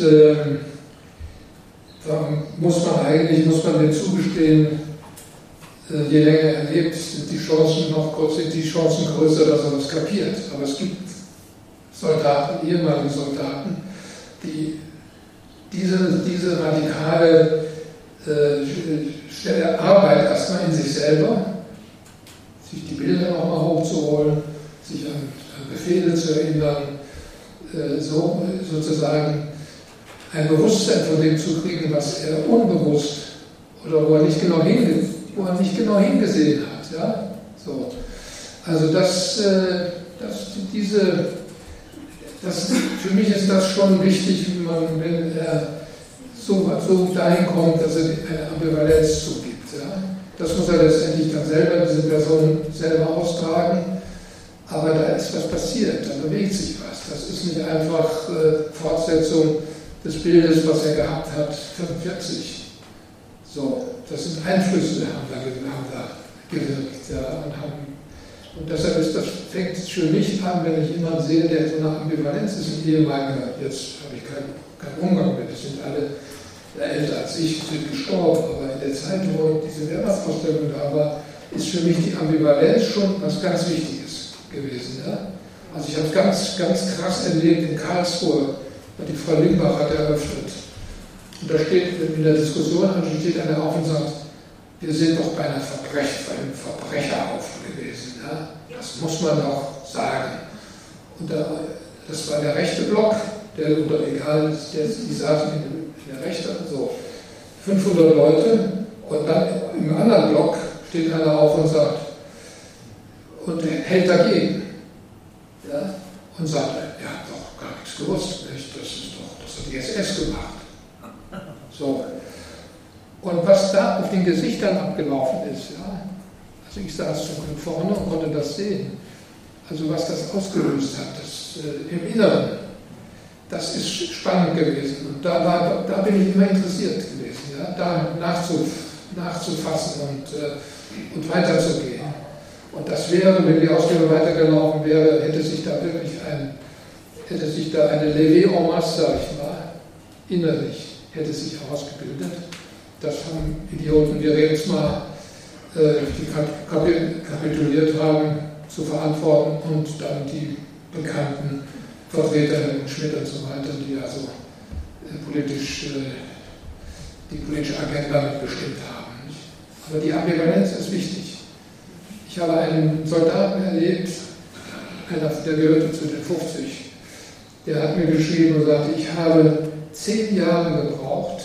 muss man dem zugestehen, je länger er lebt, sind die Chancen größer, dass er das kapiert. Aber es gibt Soldaten, ehemalige Soldaten, die diese radikale schnelle Arbeit erstmal in sich selber, sich die Bilder nochmal hochzuholen, sich an Befehle zu erinnern, so sozusagen ein Bewusstsein von dem zu kriegen, was er unbewusst oder wo er nicht genau hingesehen hat. Ja? So. Also für mich ist das schon wichtig, wenn er so dahin kommt, dass er eine Ambivalenz zugibt. Ja? Das muss er letztendlich dann selber, diese Person selber austragen. Aber da ist was passiert, da bewegt sich was. Das ist nicht einfach Fortsetzung des Bildes, was er gehabt hat, 1945. So, das sind Einflüsse, die haben da gewirkt. Ja, und deshalb fängt es für mich an, wenn ich jemanden sehe, der so eine Ambivalenz ist, ein ehemaliger, jetzt habe ich keinen Umgang mit, das sind alle älter als ich, sind gestorben, aber in der Zeit, wo diese Wehrmachtsausstellung da war, ist für mich die Ambivalenz schon was ganz Wichtiges gewesen. Ja? Also ich habe es ganz krass erlebt in Karlsruhe, die Frau Limbach hat eröffnet. Und da steht in der Diskussion, steht einer auf und sagt, wir sind doch bei einem Verbrecherhaufen gewesen. Ja? Das muss man doch sagen. Und das war der rechte Block, die saßen in der rechten, so 500 Leute. Und dann im anderen Block steht einer auf und sagt, und hält dagegen. Ja? Und sagt, er hat doch gar nichts gewusst, nicht? Das hat die SS gemacht. So. Und was da auf den Gesichtern abgelaufen ist, ja, also ich saß schon vorne und konnte das sehen, also was das ausgelöst hat, das, im Inneren, das ist spannend gewesen. Und da bin ich immer interessiert gewesen, ja, da nachzufassen und weiterzugehen. Und das wäre, wenn die Ausstellung weitergelaufen wäre, hätte sich da eine Levée en masse, sag ich mal, innerlich hätte sich ausgebildet. Das haben Idioten wie Reemtsma, die kapituliert haben, zu verantworten und dann die bekannten Vertreter, Schmidt und so weiter, die also die politische Agenda mitbestimmt haben. Nicht? Aber die Ambivalenz ist wichtig. Ich habe einen Soldaten erlebt, der gehörte zu den 50, der hat mir geschrieben und sagte, ich habe 10 Jahre gebraucht,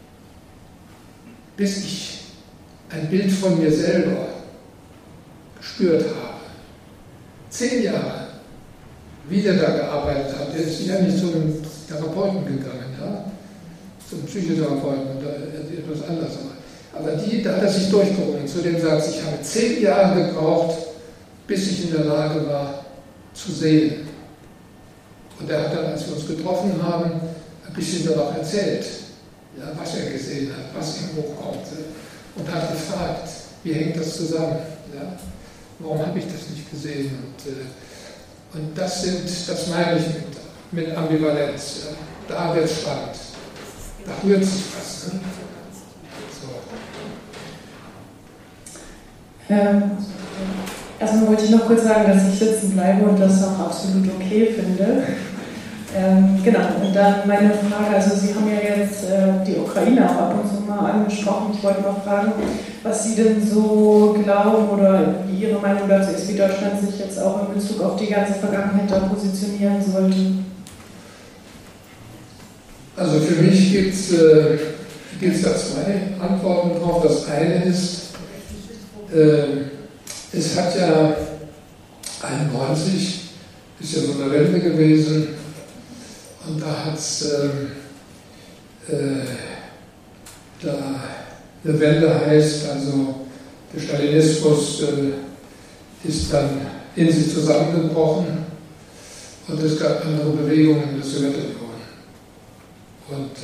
bis ich ein Bild von mir selber gespürt habe. 10 Jahre, wie der da gearbeitet hat. Der ist ja nicht zum Therapeuten gegangen, ja? Zum Psychotherapeuten oder etwas anderes. Aber da hat er sich durchgerungen. Zudem sagt er, ich habe 10 Jahre gebraucht, bis ich in der Lage war, zu sehen. Und er hat dann, als wir uns getroffen haben, ein bisschen danach erzählt, ja, was er gesehen hat, was ihm hochkommt. Und hat gefragt, wie hängt das zusammen? Ja? Warum habe ich das nicht gesehen? Und das meine ich mit Ambivalenz. Ja? Da wird es spannend. Da rührt sich was. Ne? So. Erstmal wollte ich noch kurz sagen, dass ich sitzen bleibe und das auch absolut okay finde. Genau, und dann meine Frage, also Sie haben ja jetzt die Ukraine auch ab und zu mal angesprochen. Ich wollte mal fragen, was Sie denn so glauben oder wie Ihre Meinung dazu ist, wie Deutschland sich jetzt auch in Bezug auf die ganze Vergangenheit da positionieren sollte. Also für mich gibt es da 2 Antworten drauf. Das eine ist, es hat ja 91, ist ja so eine Wende gewesen, und da hat es da eine Wende heißt, also der Stalinismus ist dann in sich zusammengebrochen und es gab andere Bewegungen in der Sowjetunion. Und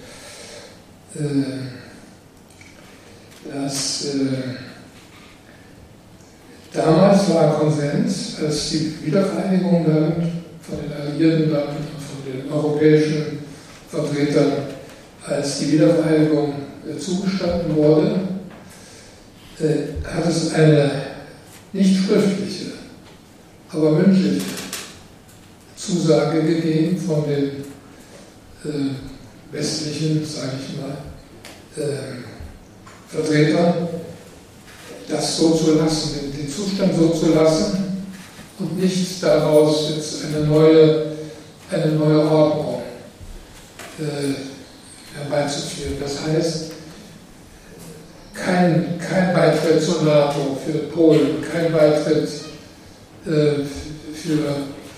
damals war Konsens, als die Wiedervereinigung dann von den Alliierten dann, von den europäischen Vertretern, als die Wiedervereinigung zugestanden wurde, hat es eine nicht schriftliche, aber mündliche Zusage gegeben von den westlichen, sage ich mal, Vertretern, das so zu lassen, den Zustand so zu lassen und nicht daraus jetzt eine neue Ordnung herbeizuführen. Das heißt, kein Beitritt zur NATO für Polen, kein Beitritt für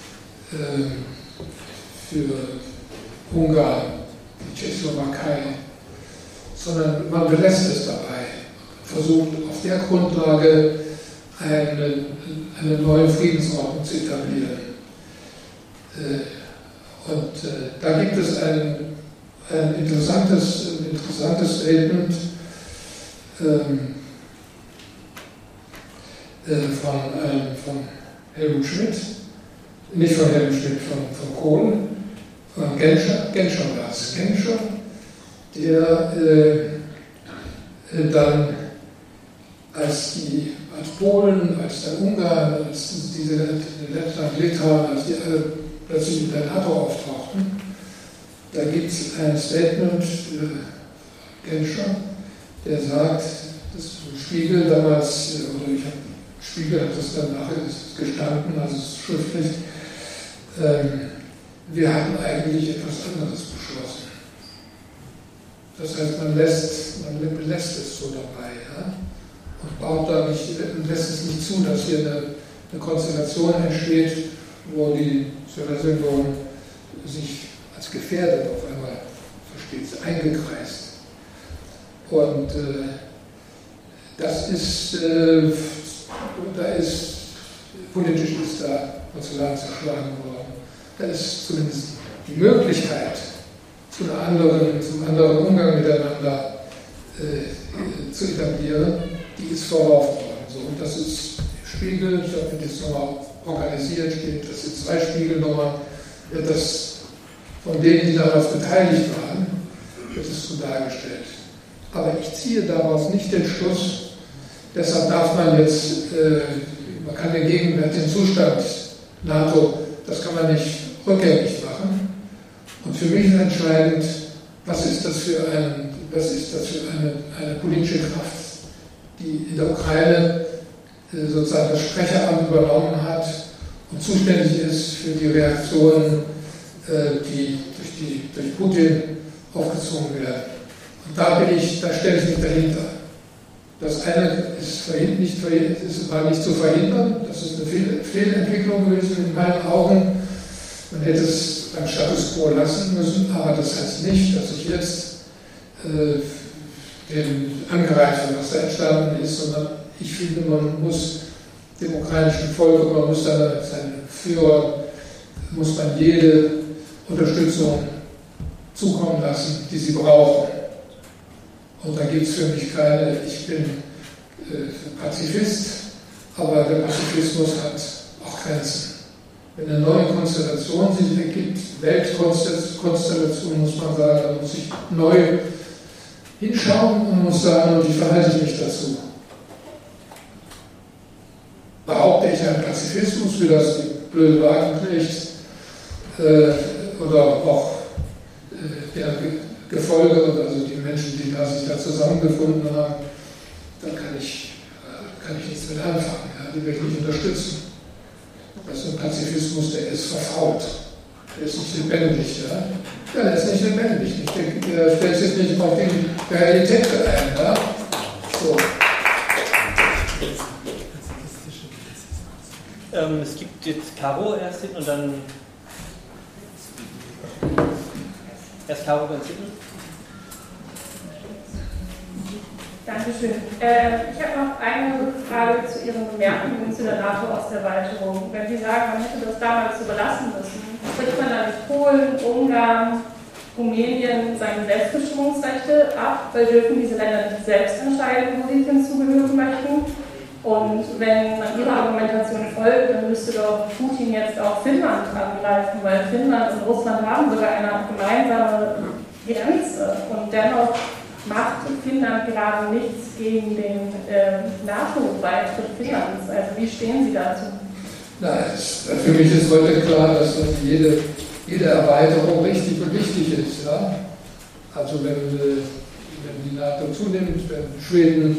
Ungarn, die Tschechoslowakei, sondern man belässt es dabei, versucht auf der Grundlage eine neue Friedensordnung zu etablieren. Da gibt es ein interessantes Statement von Helmut Schmidt, nicht von Helmut Schmidt, von Kohl, von Genscher war es. Genscher, der dann als Polen, als der Ungarn, als diese Lettland, Litauen, als die alle plötzlich in der NATO auftauchten Da gibt es ein Statement, Genscher, der sagt, das Spiegel damals, oder Spiegel hat das dann nachher gestanden, also es ist schriftlich, wir hatten eigentlich etwas anderes beschlossen. Das heißt, man lässt es so dabei, ja? Und baut da nicht, lässt es nicht zu, dass hier eine Konstellation entsteht, wo die Sowjetunion sich als gefährdet auf einmal versteht, eingekreist. Und politisch ist da Porzellan zerschlagen worden. Da ist zumindest die Möglichkeit zum anderen Umgang miteinander zu etablieren, die ist verworfen worden. So, und das ist Spiegel, ich habe das nochmal organisiert, steht, das sind 2 Spiegelnummern, wird das von denen, die damals beteiligt waren, wird es so dargestellt. Aber ich ziehe daraus nicht den Schluss, deshalb darf man jetzt, man kann den gegenwärtigen Zustand NATO, das kann man nicht rückgängig machen. Und für mich ist entscheidend, was ist das für eine politische Kraft, die in der Ukraine sozusagen das Sprecheramt übernommen hat und zuständig ist für die Reaktionen, die durch Putin aufgezwungen werden. Und da stelle ich mich dahinter. Das eine war nicht zu verhindern, das ist eine Fehlentwicklung gewesen in meinen Augen. Man hätte es beim Status quo lassen müssen, aber das heißt nicht, dass ich jetzt den angreife, was da entstanden ist, sondern ich finde, man muss dem ukrainischen Volk, man muss seinen Führern, muss man jede Unterstützung zukommen lassen, die sie brauchen. Und da gibt es für mich keine, ich bin Pazifist, aber der Pazifismus hat auch Grenzen. Wenn eine neue Konstellation sich ergibt, Weltkonstellation, muss man sagen, da muss ich neu hinschauen und muss sagen, und wie verhalte ich mich dazu? Behaupte ich einen Pazifismus, wie das die blöde Wagenknecht oder auch der Gefolge, also die Menschen, die sich da zusammengefunden haben, dann kann ich nichts mit anfangen. Ja? Die will ich nicht unterstützen. Das ist ein Pazifismus, der ist verfault. Der ist nicht lebendig. Ja, der ist nicht lebendig. Der stellt sich nicht auf die Realität ein. Ja? So. Es gibt jetzt Caro erst hin und dann erst Caro ganz hinten. Dankeschön. Ich habe noch eine Frage zu Ihren Bemerkungen zu der NATO-Osterweiterung. Wenn Sie sagen, man hätte das damals so belassen müssen, spricht man dann nicht Polen, Ungarn, Rumänien seine Selbstbestimmungsrechte ab, weil dürfen diese Länder nicht selbst entscheiden, wo sie hinzugehören möchten? Und wenn man Ihrer Argumentation folgt, dann müsste doch Putin jetzt auch Finnland angreifen, weil Finnland und Russland haben sogar eine gemeinsame Grenze und dennoch macht Finnland gerade nichts gegen den NATO-Beitritt Finnlands. Also wie stehen Sie dazu? Für mich ist heute klar, dass jede Erweiterung richtig und wichtig ist. Ja? Also wenn die NATO zunimmt, wenn Schweden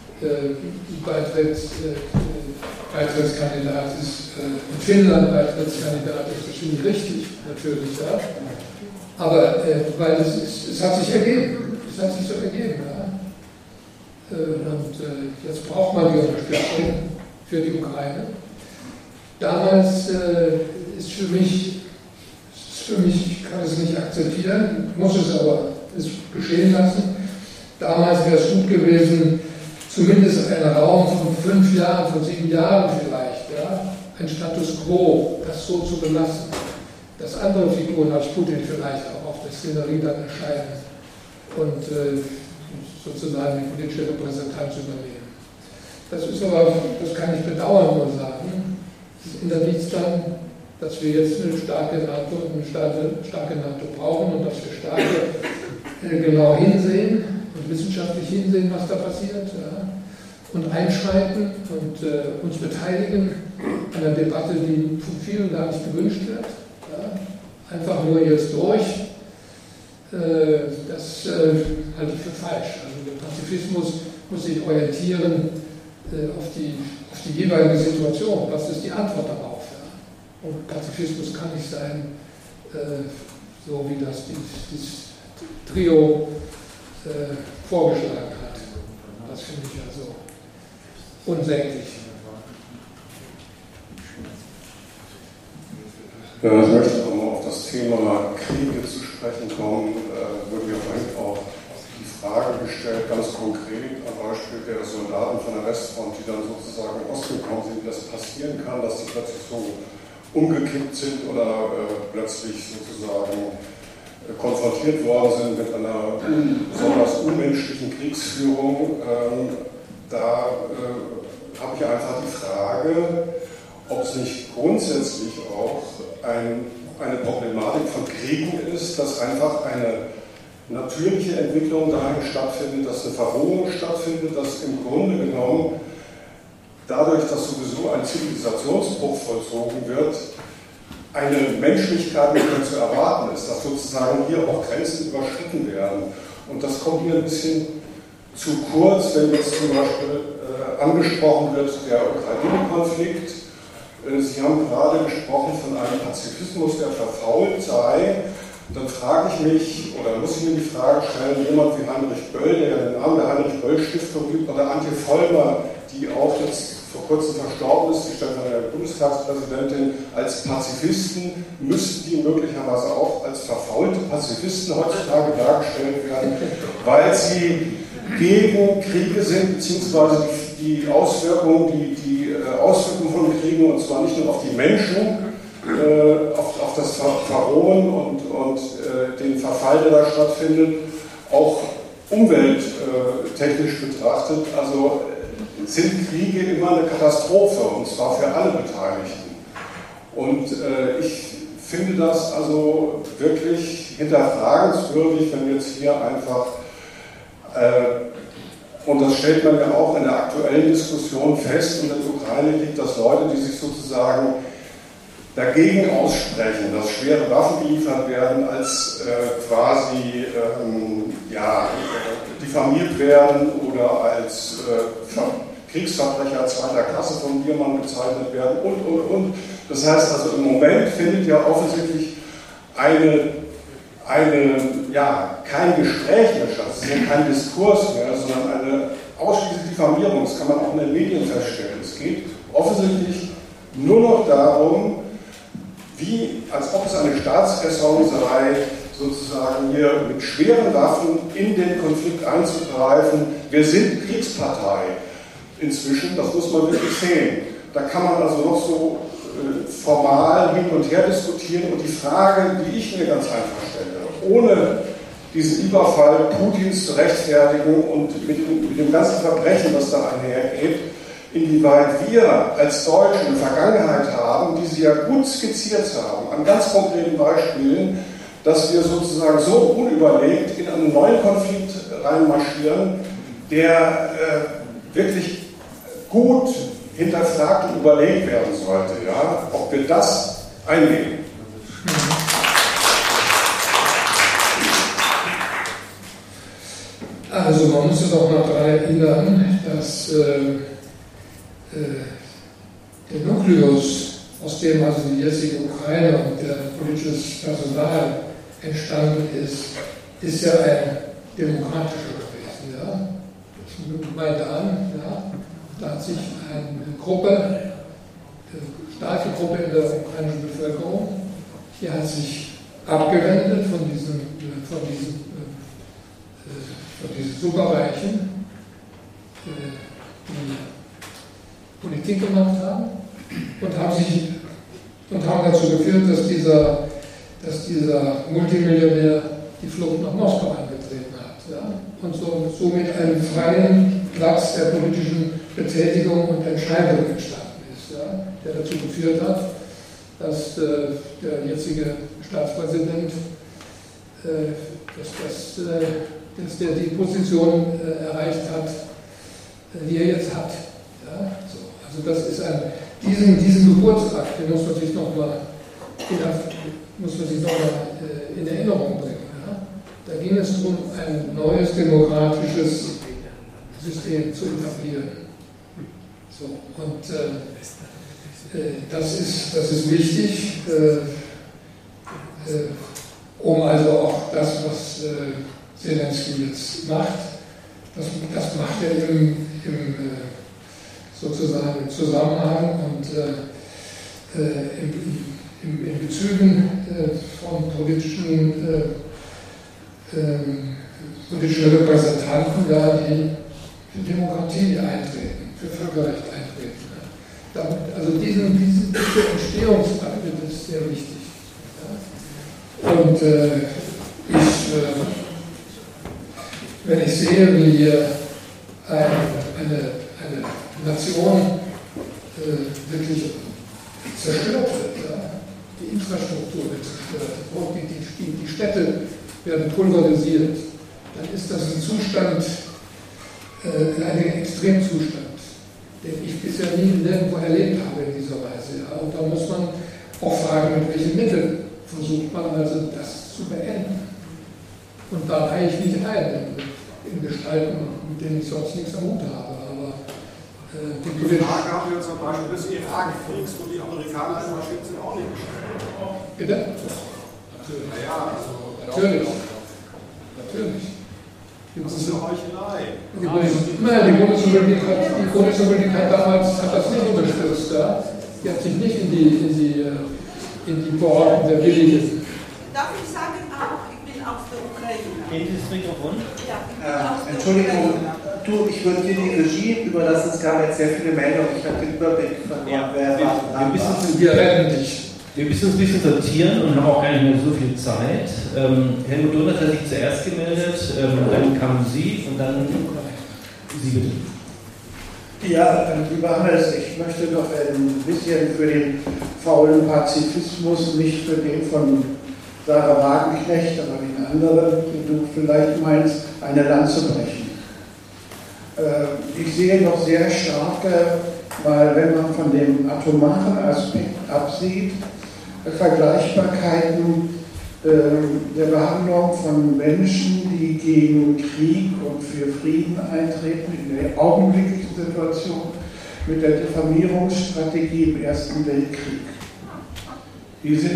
Beitrittskandidat ist und Finnland Beitrittskandidat ist, das finde ich richtig, natürlich. Ja? Aber weil es hat sich ergeben. Es hat sich so ergeben. Ja? Und jetzt braucht man die Unterstützung für die Ukraine. Damals ist für mich, ich kann es nicht akzeptieren, muss es aber geschehen lassen. Damals wäre es gut gewesen, zumindest einen Raum von 5 Jahren, von 7 Jahren vielleicht, ja? Ein Status quo, das so zu belassen, dass andere Figuren als Putin vielleicht auch auf der Szenerie dann erscheinen und sozusagen die politische Repräsentanz übernehmen. Das ist aber, das kann ich bedauern nur sagen, es ändert nichts daran, dass wir jetzt eine starke NATO brauchen und dass wir starke genau hinsehen und wissenschaftlich hinsehen, was da passiert, ja, und einschreiten und uns beteiligen an einer Debatte, die von vielen gar nicht gewünscht wird. Ja. Einfach nur jetzt durch das halte ich für falsch. Also der Pazifismus muss sich orientieren auf die jeweilige Situation. Was ist die Antwort darauf? Ja? Und Pazifismus kann nicht sein, so wie das dieses Trio vorgeschlagen hat. Das finde ich also unsäglich. Ja, ich möchte nochmal auf das Thema Kriege zu sprechen kommen. Wurde mir vorhin auch die Frage gestellt, ganz konkret am Beispiel der Soldaten von der Westfront, die dann sozusagen in Osten gekommen sind, wie das passieren kann, dass die plötzlich so umgekippt sind oder plötzlich sozusagen konfrontiert worden sind mit einer besonders unmenschlichen Kriegsführung. Da habe ich einfach die Frage, ob es nicht grundsätzlich auch eine Problematik von Kriegen ist, dass einfach eine natürliche Entwicklung dahin stattfindet, dass eine Verrohung stattfindet, dass im Grunde genommen dadurch, dass sowieso ein Zivilisationsbruch vollzogen wird, eine Menschlichkeit nicht mehr zu erwarten ist, dass sozusagen hier auch Grenzen überschritten werden. Und das kommt mir ein bisschen zu kurz, wenn jetzt zum Beispiel angesprochen wird, der Ukraine-Konflikt. Sie haben gerade gesprochen von einem Pazifismus, der verfault sei. Dann frage ich mich, oder muss ich mir die Frage stellen, jemand wie Heinrich Böll, der ja den Namen der Heinrich-Böll-Stiftung gibt, oder Antje Vollmer, die auch jetzt vor kurzem verstorben ist, die stellvertretende Bundestagspräsidentin, als Pazifisten, müssten die möglicherweise auch als verfaulte Pazifisten heutzutage dargestellt werden, weil sie gegen Kriege sind, beziehungsweise die Auswirkungen von Kriegen, und zwar nicht nur auf die Menschen, auf das Verrohen und den Verfall, der da stattfindet, auch umwelttechnisch betrachtet, also sind Kriege immer eine Katastrophe, und zwar für alle Beteiligten. Und ich finde das also wirklich hinterfragenswürdig, wenn jetzt hier einfach, und das stellt man ja auch in der aktuellen Diskussion fest, in der Ukraine liegt, dass Leute, die sich sozusagen dagegen aussprechen, dass schwere Waffen geliefert werden, als quasi diffamiert werden oder als Kriegsverbrecher zweiter Klasse von Biermann bezeichnet werden und. Das heißt also, im Moment findet ja offensichtlich kein Gespräch mehr statt, es ist ja kein Diskurs mehr, sondern eine ausschließliche Diffamierung. Das kann man auch in den Medien feststellen. Es geht offensichtlich nur noch darum, als ob es eine Staatsräson sei, sozusagen hier mit schweren Waffen in den Konflikt einzugreifen. Wir sind Kriegspartei inzwischen, das muss man wirklich sehen. Da kann man also noch so formal hin und her diskutieren, und die Frage, die ich mir ganz einfach stelle, ohne diesen Überfall Putins zu rechtfertigen und mit dem ganzen Verbrechen, was da einhergeht, inwieweit wir als Deutsche eine Vergangenheit haben, die Sie ja gut skizziert haben, an ganz konkreten Beispielen, dass wir sozusagen so unüberlegt in einen neuen Konflikt reinmarschieren, der wirklich gut hinterfragt und überlegt werden sollte, ja, ob wir das eingehen. Also man muss sich auch noch daran erinnern, dass der Nukleus, aus dem also die jetzige Ukraine und der politisches Personal entstanden ist ja ein demokratischer gewesen. Ja? Ich meinte an, ja? Da hat sich eine starke Gruppe in der ukrainischen Bevölkerung, die hat sich abgewendet von diesen Superreichen, die Politik gemacht haben, und haben dazu geführt, dass dieser Multimillionär die Flucht nach Moskau angetreten hat. Ja? Und somit einen freien Platz der politischen Betätigung und Entscheidung entstanden ist, ja? Der dazu geführt hat, dass der jetzige Staatspräsident dass der die Position erreicht hat, die er jetzt hat. Ja? So. Also das ist diesen Geburtsakt, den muss man sich nochmal in Erinnerung bringen. Ja? Da ging es darum, ein neues demokratisches System zu etablieren. So, und das ist wichtig, um also auch das, was Zelensky jetzt macht, das macht er sozusagen im Zusammenhang und in Bezügen von politischen Repräsentanten, da die für Demokratie eintreten, für Völkerrecht eintreten. Also diese Entstehungsakte, das ist sehr wichtig. Und wenn ich sehe, wie hier eine Nation wirklich zerstört wird, ja? Die Infrastruktur wird zerstört, die Städte werden pulverisiert, dann ist das ein Zustand, ein Extremzustand, den ich bisher nirgendwo erlebt habe in dieser Weise. Ja? Und da muss man auch fragen, mit welchen Mitteln versucht man also das zu beenden. Und da reihe ich nicht ein in Gestalten, mit denen ich sonst nichts am Hut habe. Aber die Frage haben wir zum Beispiel des Irakkriegs, wo die Amerikaner einmarschiert sind, auch nicht gestellt. Bitte? Naja, also Natürlich. Das ist eine Heuchelei. Die Bundesrepublik hat damals das nicht unterstützt. Ja? Die hat sich nicht in die Verordnung der Willigen. Darf ich sagen auch, ich bin aus der Ukraine. Geht dieses Mikrofon? Ja, Entschuldigung, ich würde dir die Regie überlassen, es gab jetzt sehr viele Meldungen, ich habe den Überblick verloren. Wir müssen uns ein bisschen sortieren und haben auch gar nicht mehr so viel Zeit. Helmut Donath hat sich zuerst gemeldet, dann kamen Sie und dann Sie bitte. Ja, lieber Hannes, ich möchte doch ein bisschen für den faulen Pazifismus, nicht für den von Sarah Wagenknecht, aber den anderen, den du vielleicht meinst, eine Lanze brechen. Ich sehe noch sehr starke, weil wenn man von dem atomaren Aspekt absieht, Vergleichbarkeiten der Behandlung von Menschen, die gegen Krieg und für Frieden eintreten, in der augenblicklichen Situation mit der Diffamierungsstrategie im Ersten Weltkrieg. Die sind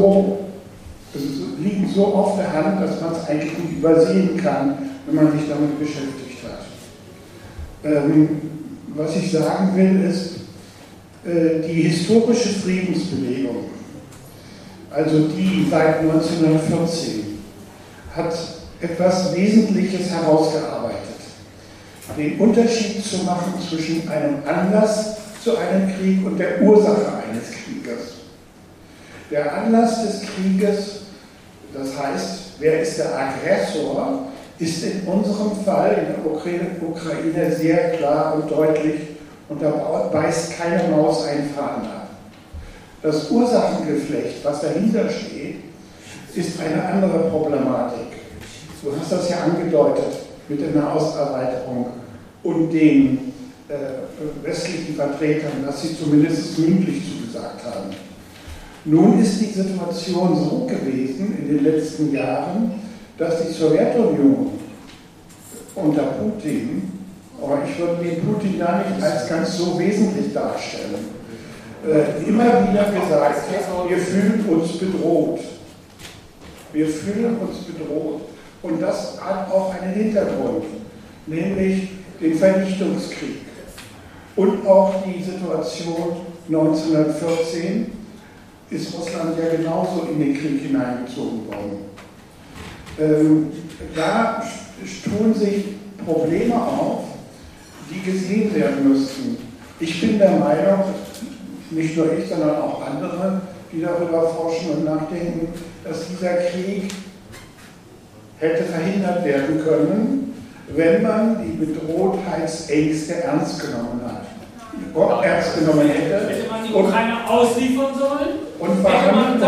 liegen so auf der Hand, dass man es eigentlich nicht übersehen kann, wenn man sich damit beschäftigt hat. Was ich sagen will, ist, die historische Friedensbewegung, also die seit 1914, hat etwas Wesentliches herausgearbeitet. Den Unterschied zu machen zwischen einem Anlass zu einem Krieg und der Ursache eines Krieges. Der Anlass des Krieges, das heißt, wer ist der Aggressor, ist in unserem Fall in der Ukraine sehr klar und deutlich und da beißt keine Maus einen Faden ab. Das Ursachengeflecht, was dahinter steht, ist eine andere Problematik. Du hast das ja angedeutet mit der Nahosterweiterung und den westlichen Vertretern, dass sie zumindest mündlich zugesagt haben. Nun ist die Situation so gewesen in den letzten Jahren, dass die Sowjetunion unter Putin, aber ich würde den Putin da nicht als ganz so wesentlich darstellen, immer wieder gesagt hat, wir fühlen uns bedroht. Wir fühlen uns bedroht. Und das hat auch einen Hintergrund, nämlich den Vernichtungskrieg. Und auch die Situation 1914 ist Russland ja genauso in den Krieg hineingezogen worden. Da tun sich Probleme auf, die gesehen werden müssten. Ich bin der Meinung, nicht nur ich, sondern auch andere, die darüber forschen und nachdenken, dass dieser Krieg hätte verhindert werden können, wenn man die Bedrohtheitsängste ernst genommen hat. Ernst genommen hätte. Hätte man die Ukraine ausliefern sollen? Und verhandelt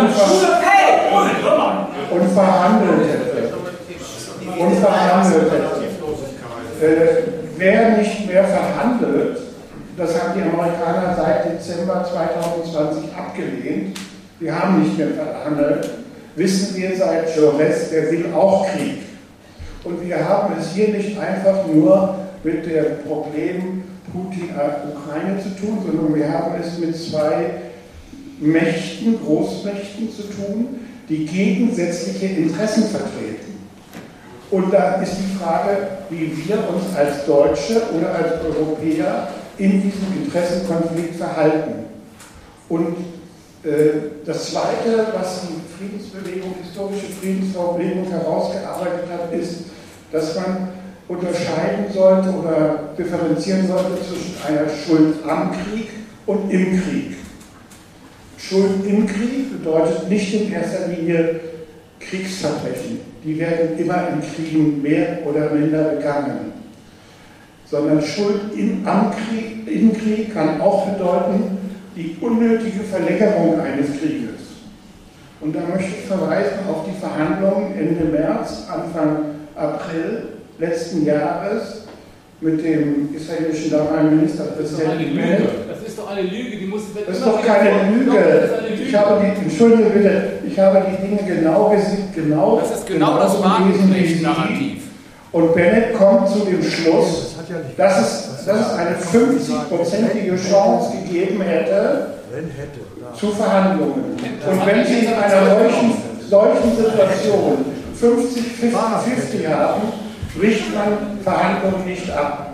hätte. Wer nicht mehr verhandelt, das haben die Amerikaner seit Dezember 2020 abgelehnt. Wir haben nicht mehr verhandelt. wissen wir seit Jaurès, der will auch Krieg. Und wir haben es hier nicht einfach nur mit dem Problem Putin-Ukraine zu tun, sondern wir haben es mit zwei Mächten, Großmächten zu tun, die gegensätzliche Interessen vertreten. Und da ist die Frage, wie wir uns als Deutsche oder als Europäer in diesem Interessenkonflikt verhalten. Und das Zweite, was die Friedensbewegung, historische Friedensbewegung herausgearbeitet hat, ist, dass man unterscheiden sollte oder differenzieren sollte zwischen einer Schuld am Krieg und im Krieg. Schuld im Krieg bedeutet nicht in erster Linie Kriegsverbrechen. Die werden immer in Kriegen mehr oder minder begangen. Sondern Schuld im Krieg kann auch bedeuten, die unnötige Verlängerung eines Krieges. Und da möchte ich verweisen auf die Verhandlungen Ende März, Anfang April letzten Jahres mit dem israelischen damaligen Ministerpräsidenten Bennett. Das ist doch eine Lüge, die muss... Das ist doch keine Lüge. Entschuldige bitte, ich habe die Dinge genau das ist genau das Wagenknecht-Narrativ. Und Bennett kommt zu dem Schluss, dass es eine 50-prozentige Chance gegeben hätte zu Verhandlungen. Und wenn Sie in einer solchen Situation 50-50 haben, bricht man Verhandlungen nicht ab.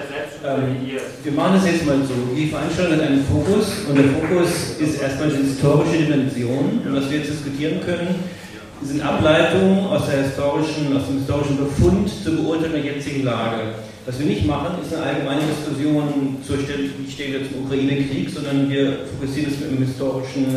Wir machen das jetzt mal so. Die Veranstaltung hat einen Fokus und der Fokus ist erstmal die historische Dimension. Und was wir jetzt diskutieren können, sind Ableitungen aus dem historischen Befund zur Beurteilung der jetzigen Lage. Was wir nicht machen, ist eine allgemeine Diskussion zur Stelle, wie steht jetzt im Ukraine-Krieg, sondern wir fokussieren es mit dem historischen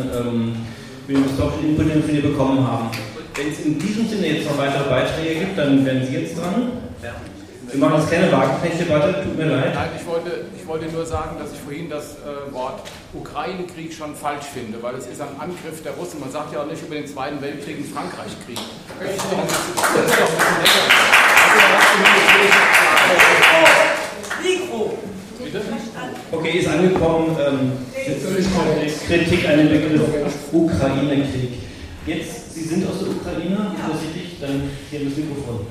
Input, den wir bekommen haben. Wenn es in diesem Sinne jetzt noch weitere Beiträge gibt, dann werden Sie jetzt dran. Wir machen jetzt keine Wagenknecht-Debatte, tut mir leid. Nein, ich wollte nur sagen, dass ich vorhin das Wort Ukraine-Krieg schon falsch finde, weil es ist ein Angriff der Russen. Man sagt ja auch nicht über den Zweiten Weltkrieg einen Frankreich-Krieg. Das ist doch ein bisschen Okay, ist angekommen. Kritik an den Begriff Ukraine-Krieg. Jetzt, Sie sind aus der Ukraine, ist das richtig? Dann hier das Mikrofon.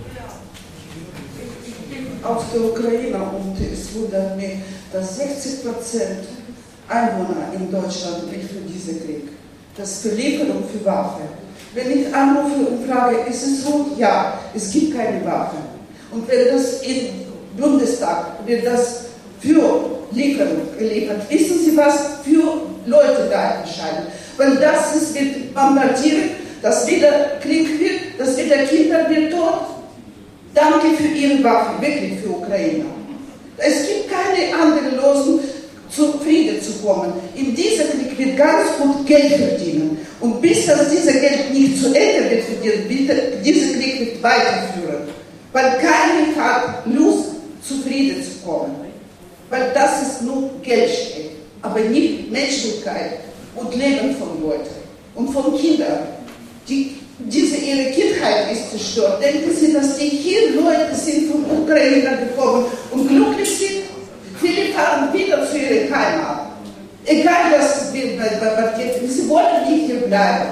Aus der Ukraine und es wundert mich, dass 60% Einwohner in Deutschland nicht für diesen Krieg. Das ist für Lieferung für Waffen. Wenn ich anrufe und frage, ist es so? Ja, es gibt keine Waffen. Und wenn das im Bundestag wird das für Lieferung geliefert, wissen Sie was? Für Leute da entscheiden. Weil das ist, wird bombardiert, dass wieder Krieg wird, dass wieder Kinder wird tot. Danke für Ihre Waffen, wirklich für Ukraine. Es gibt keine andere Lösung, zu Frieden zu kommen. In diesem Krieg wird ganz gut Geld verdienen. Und bis das dieses Geld nicht zu Ende wird verdient, wird dieser Krieg wird weiterführen. Weil keiner hat Lust, zu Frieden zu kommen. Weil das ist nur Geld steht, aber nicht Menschlichkeit und Leben von Leuten und von Kindern. Ihre Kindheit ist zerstört. Denken Sie, dass die hier Leute sind von Ukraine gekommen und glücklich sind? Viele fahren wieder zu ihrer Heimat. Egal, was wird bombardiert, sie wollen nicht hier bleiben.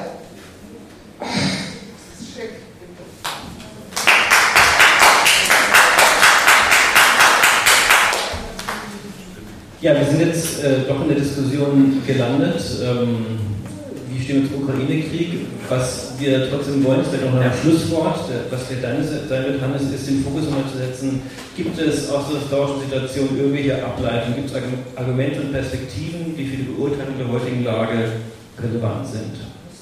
Ja, wir sind jetzt doch in der Diskussion gelandet. Wie stehen wir zum Ukraine-Krieg? Was wir trotzdem wollen, ist vielleicht noch ein Schlusswort. Was wir dann sein wird, Hannes, ist den Fokus nochmal zu setzen. Gibt es aus der historischen Situation irgendwelche Ableitungen? Gibt es Argumente und Perspektiven, die für die Beurteilung der heutigen Lage relevant sind?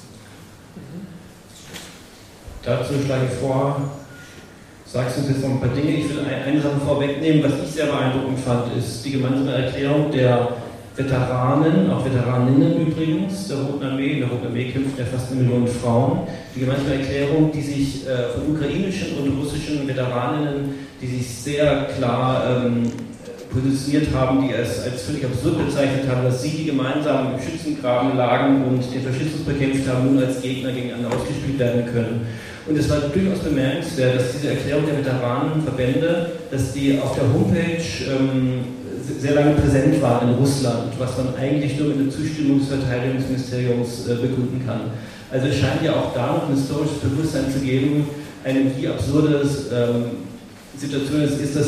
Dazu schlage ich vor, sagst du uns jetzt noch ein paar Dinge. Ich will eine Sache vorwegnehmen. Was ich sehr beeindruckend fand, ist die gemeinsame Erklärung der Veteranen, auch Veteraninnen übrigens, der Roten Armee. In der Roten Armee kämpfen ja fast 1 Million Frauen. Die gemeinsame Erklärung, die sich von ukrainischen und russischen Veteraninnen, die sich sehr klar positioniert haben, die es als völlig absurd bezeichnet haben, dass sie, die gemeinsam im Schützengraben lagen und den Faschismus bekämpft haben, nun als Gegner gegeneinander ausgespielt werden können. Und es war durchaus bemerkenswert, dass diese Erklärung der Veteranenverbände, dass die auf der Homepage sehr lange präsent waren in Russland, was man eigentlich nur mit der Zustimmung des Verteidigungsministeriums begründen kann. Also es scheint ja auch da noch ein historisches Bewusstsein zu geben, eine wie absurde Situation es ist,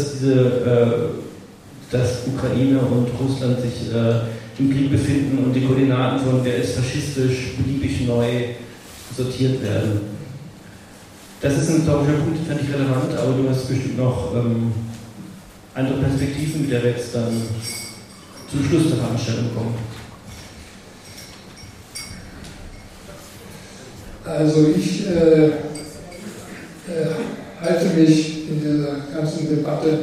dass Ukraine und Russland sich im Krieg befinden und die Koordinaten von wer ist faschistisch beliebig neu sortiert werden. Das ist ein historischer Punkt, den fand ich relevant, aber du hast bestimmt noch andere Perspektiven, mit der wir jetzt dann zum Schluss der Veranstaltung kommen. Also ich halte mich in dieser ganzen Debatte,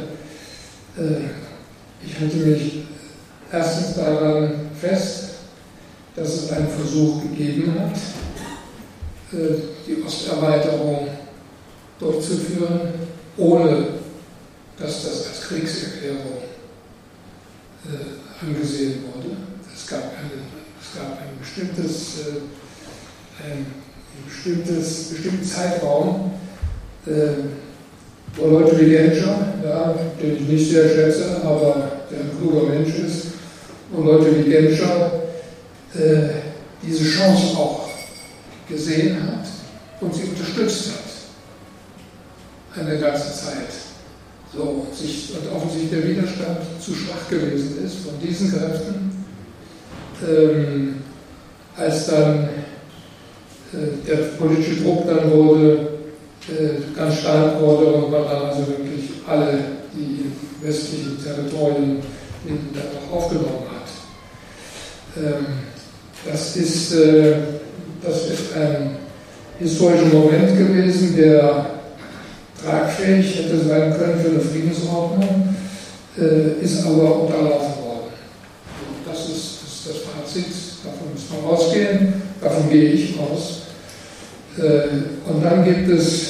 ich halte mich erstens daran fest, dass es einen Versuch gegeben hat, die Osterweiterung durchzuführen, ohne dass das als Kriegserklärung angesehen wurde. Es gab einen bestimmten Zeitraum, wo Leute wie Genscher, ja, den ich nicht sehr schätze, aber der ein kluger Mensch ist, wo Leute wie Genscher diese Chance auch gesehen hat und sie unterstützt hat. Eine ganze Zeit. So, und offensichtlich der Widerstand zu schwach gewesen ist von diesen Kräften, als dann der politische Druck dann ganz stark wurde und man dann also wirklich alle die westlichen Territorien dann auch aufgenommen hat. Das ist ein historischer Moment gewesen, der tragfähig hätte sein können für eine Friedensordnung, ist aber unterlaufen worden. Das ist das Fazit, davon muss man ausgehen, davon gehe ich aus. Und dann gibt es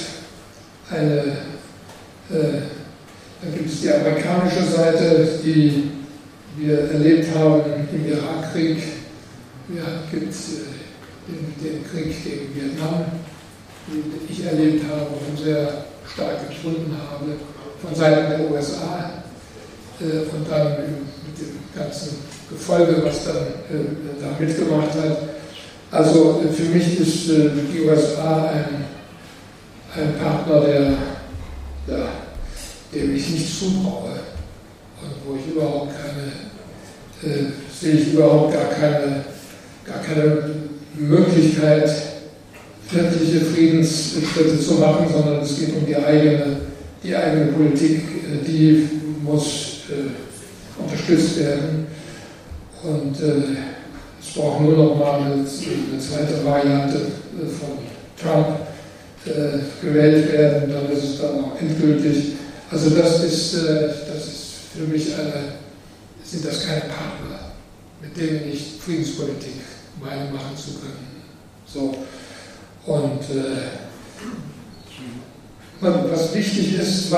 die amerikanische Seite, die wir erlebt haben im Irakkrieg. Ja, gibt es den Krieg gegen Vietnam, den ich erlebt habe und sehr stark empfunden habe, von Seiten der USA und dann mit dem ganzen Gefolge, was dann da mitgemacht hat. Also für mich ist die USA ein Partner, dem ich nicht zutraue und wo ich überhaupt gar keine Möglichkeit, wirkliche Friedensschritte zu machen, sondern es geht um die eigene Politik, die muss unterstützt werden. Und es braucht nur noch mal eine zweite Variante von Trump gewählt werden, dann ist es dann auch endgültig. Also das ist für mich sind das keine Partner, mit denen ich Friedenspolitik meine machen zu können. So. Und was wichtig ist,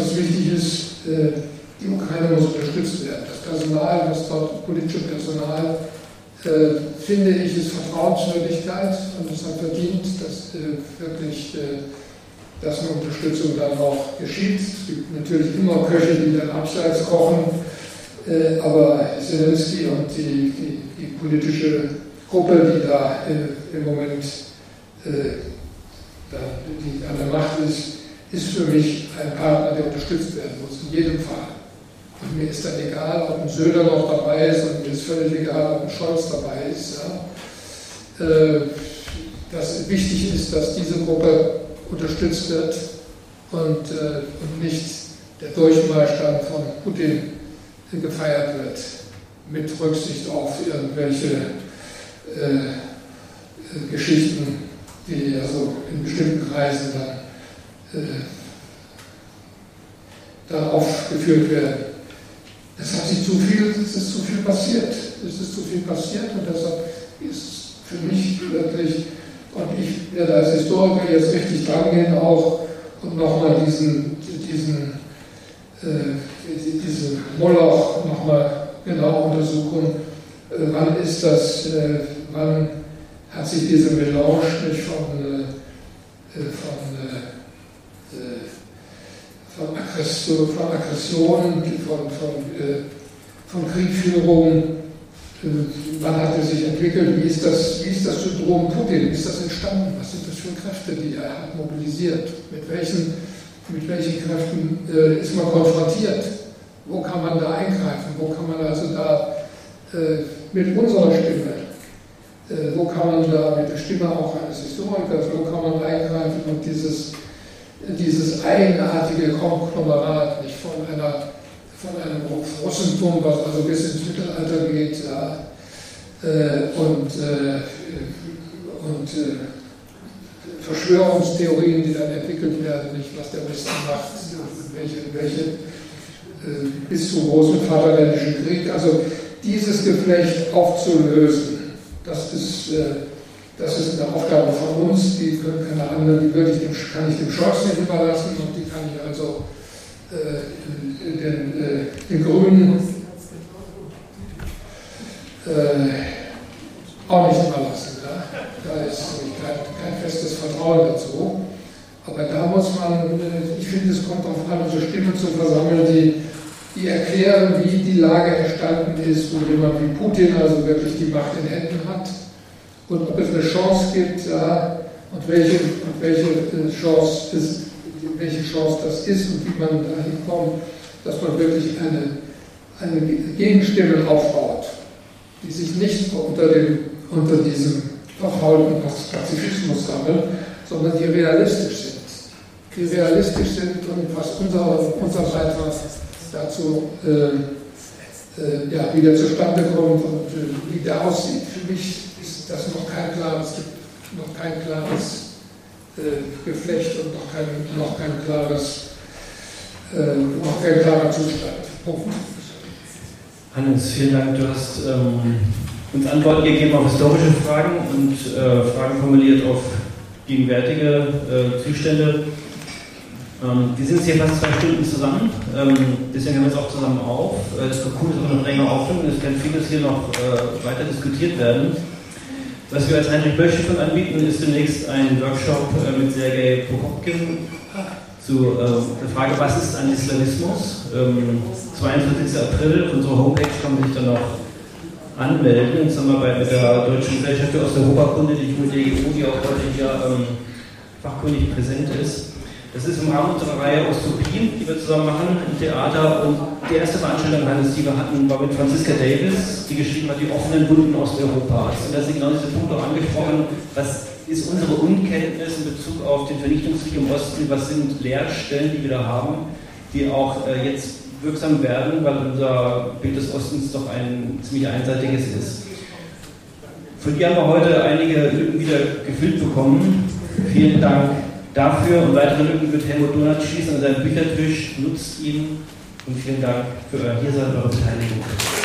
die Ukraine muss unterstützt werden. Das Personal, das dort politische Personal, finde ich, ist Vertrauenswürdigkeit und es hat verdient, dass wirklich dass eine Unterstützung dann auch geschieht. Es gibt natürlich immer Köche, die dann abseits kochen, aber Zelensky und die politische Gruppe, die da im Moment die an der Macht ist für mich ein Partner, der unterstützt werden muss, in jedem Fall. Und mir ist dann egal, ob ein Söder noch dabei ist und mir ist völlig egal, ob ein Scholz dabei ist. Ja. Das wichtig ist, dass diese Gruppe unterstützt wird und nicht der Durchmarsch dann von Putin gefeiert wird, mit Rücksicht auf irgendwelche Geschichten, die also in bestimmten Kreisen dann aufgeführt werden. Es ist zu viel passiert. Es ist zu viel passiert und deshalb ist für mich wirklich, und ich werde als Historiker jetzt richtig drangehen auch und nochmal diesen Moloch nochmal genau untersuchen, wann hat sich diese Melange nicht von Aggressionen, von Kriegführung, wann hat er sich entwickelt, wie ist das Syndrom Putin, wie ist das entstanden, was sind das für Kräfte, die er hat mobilisiert, mit welchen Kräften ist man konfrontiert, wo kann man da eingreifen, wo kann man also da mit unserer Stimme, wo kann man da mit der Stimme auch eines Historikers, wo kann man eingreifen und dieses eigenartige Konglomerat, nicht von einem Russentum, was also bis ins Mittelalter geht, ja, und Verschwörungstheorien, die dann entwickelt werden, nicht, was der Westen macht, welche bis zum großen Vaterländischen Krieg, also dieses Geflecht aufzulösen, das ist eine Aufgabe von uns, die können keine anderen, kann ich dem Scholz nicht überlassen und die kann ich also den Grünen auch nicht überlassen. Ja? Da ist kein festes Vertrauen dazu. Aber da muss man, ich finde, es kommt darauf an, so Stimmen zu versammeln, die erklären, wie die Lage entstanden ist, wo jemand wie Putin also wirklich die Macht in Händen hat und ob es eine Chance gibt, ja, und welche Chance das ist und wie man dahin kommt, dass man wirklich eine Gegenstimme aufbaut, die sich nicht unter diesem verfaulten Pazifismus sammeln, sondern die realistisch sind. Die realistisch sind und was unser Beitrag dazu wieder zustande kommt und wie der aussieht. Für mich ist das noch kein klares Geflecht und noch kein klarer Zustand. Punkt. Hannes, vielen Dank. Du hast uns Antworten gegeben auf historische Fragen und Fragen formuliert auf gegenwärtige Zustände. Wir sind jetzt hier fast 2 Stunden zusammen, deswegen haben wir es auch zusammen auf. Das ist cool, dass wir noch länger aufnehmen und es kann vieles hier noch weiter diskutiert werden. Was wir als Heinrich Böll-Stiftung anbieten, ist demnächst ein Workshop mit Sergei Prokopkin zu der Frage, was ist Anti-Islamismus? 22. April, auf unserer Homepage kann man sich dann noch anmelden in Zusammenarbeit mit der Deutschen Gesellschaft für Osteuropakunde, die DGU, die auch heute hier fachkundig präsent ist. Das ist im Rahmen unserer Reihe Ostopie, die wir zusammen machen im Theater. Und die erste Veranstaltung, Hannes, die wir hatten, war mit Franziska Davis, die geschrieben hat, die offenen Wunden Osteuropas. Und da sind genau diese Punkte auch angesprochen. Was ist unsere Unkenntnis in Bezug auf den Vernichtungskrieg im Osten? Was sind Leerstellen, die wir da haben, die auch jetzt wirksam werden, weil unser Bild des Ostens doch ein ziemlich einseitiges ist. Von dir haben wir heute einige Lücken wieder gefüllt bekommen. Vielen Dank dafür und weitere Lücken wird Helmut Donath schließen an seinem Büchertisch. Nutzt ihn und vielen Dank für euer Hiersein und eure Beteiligung.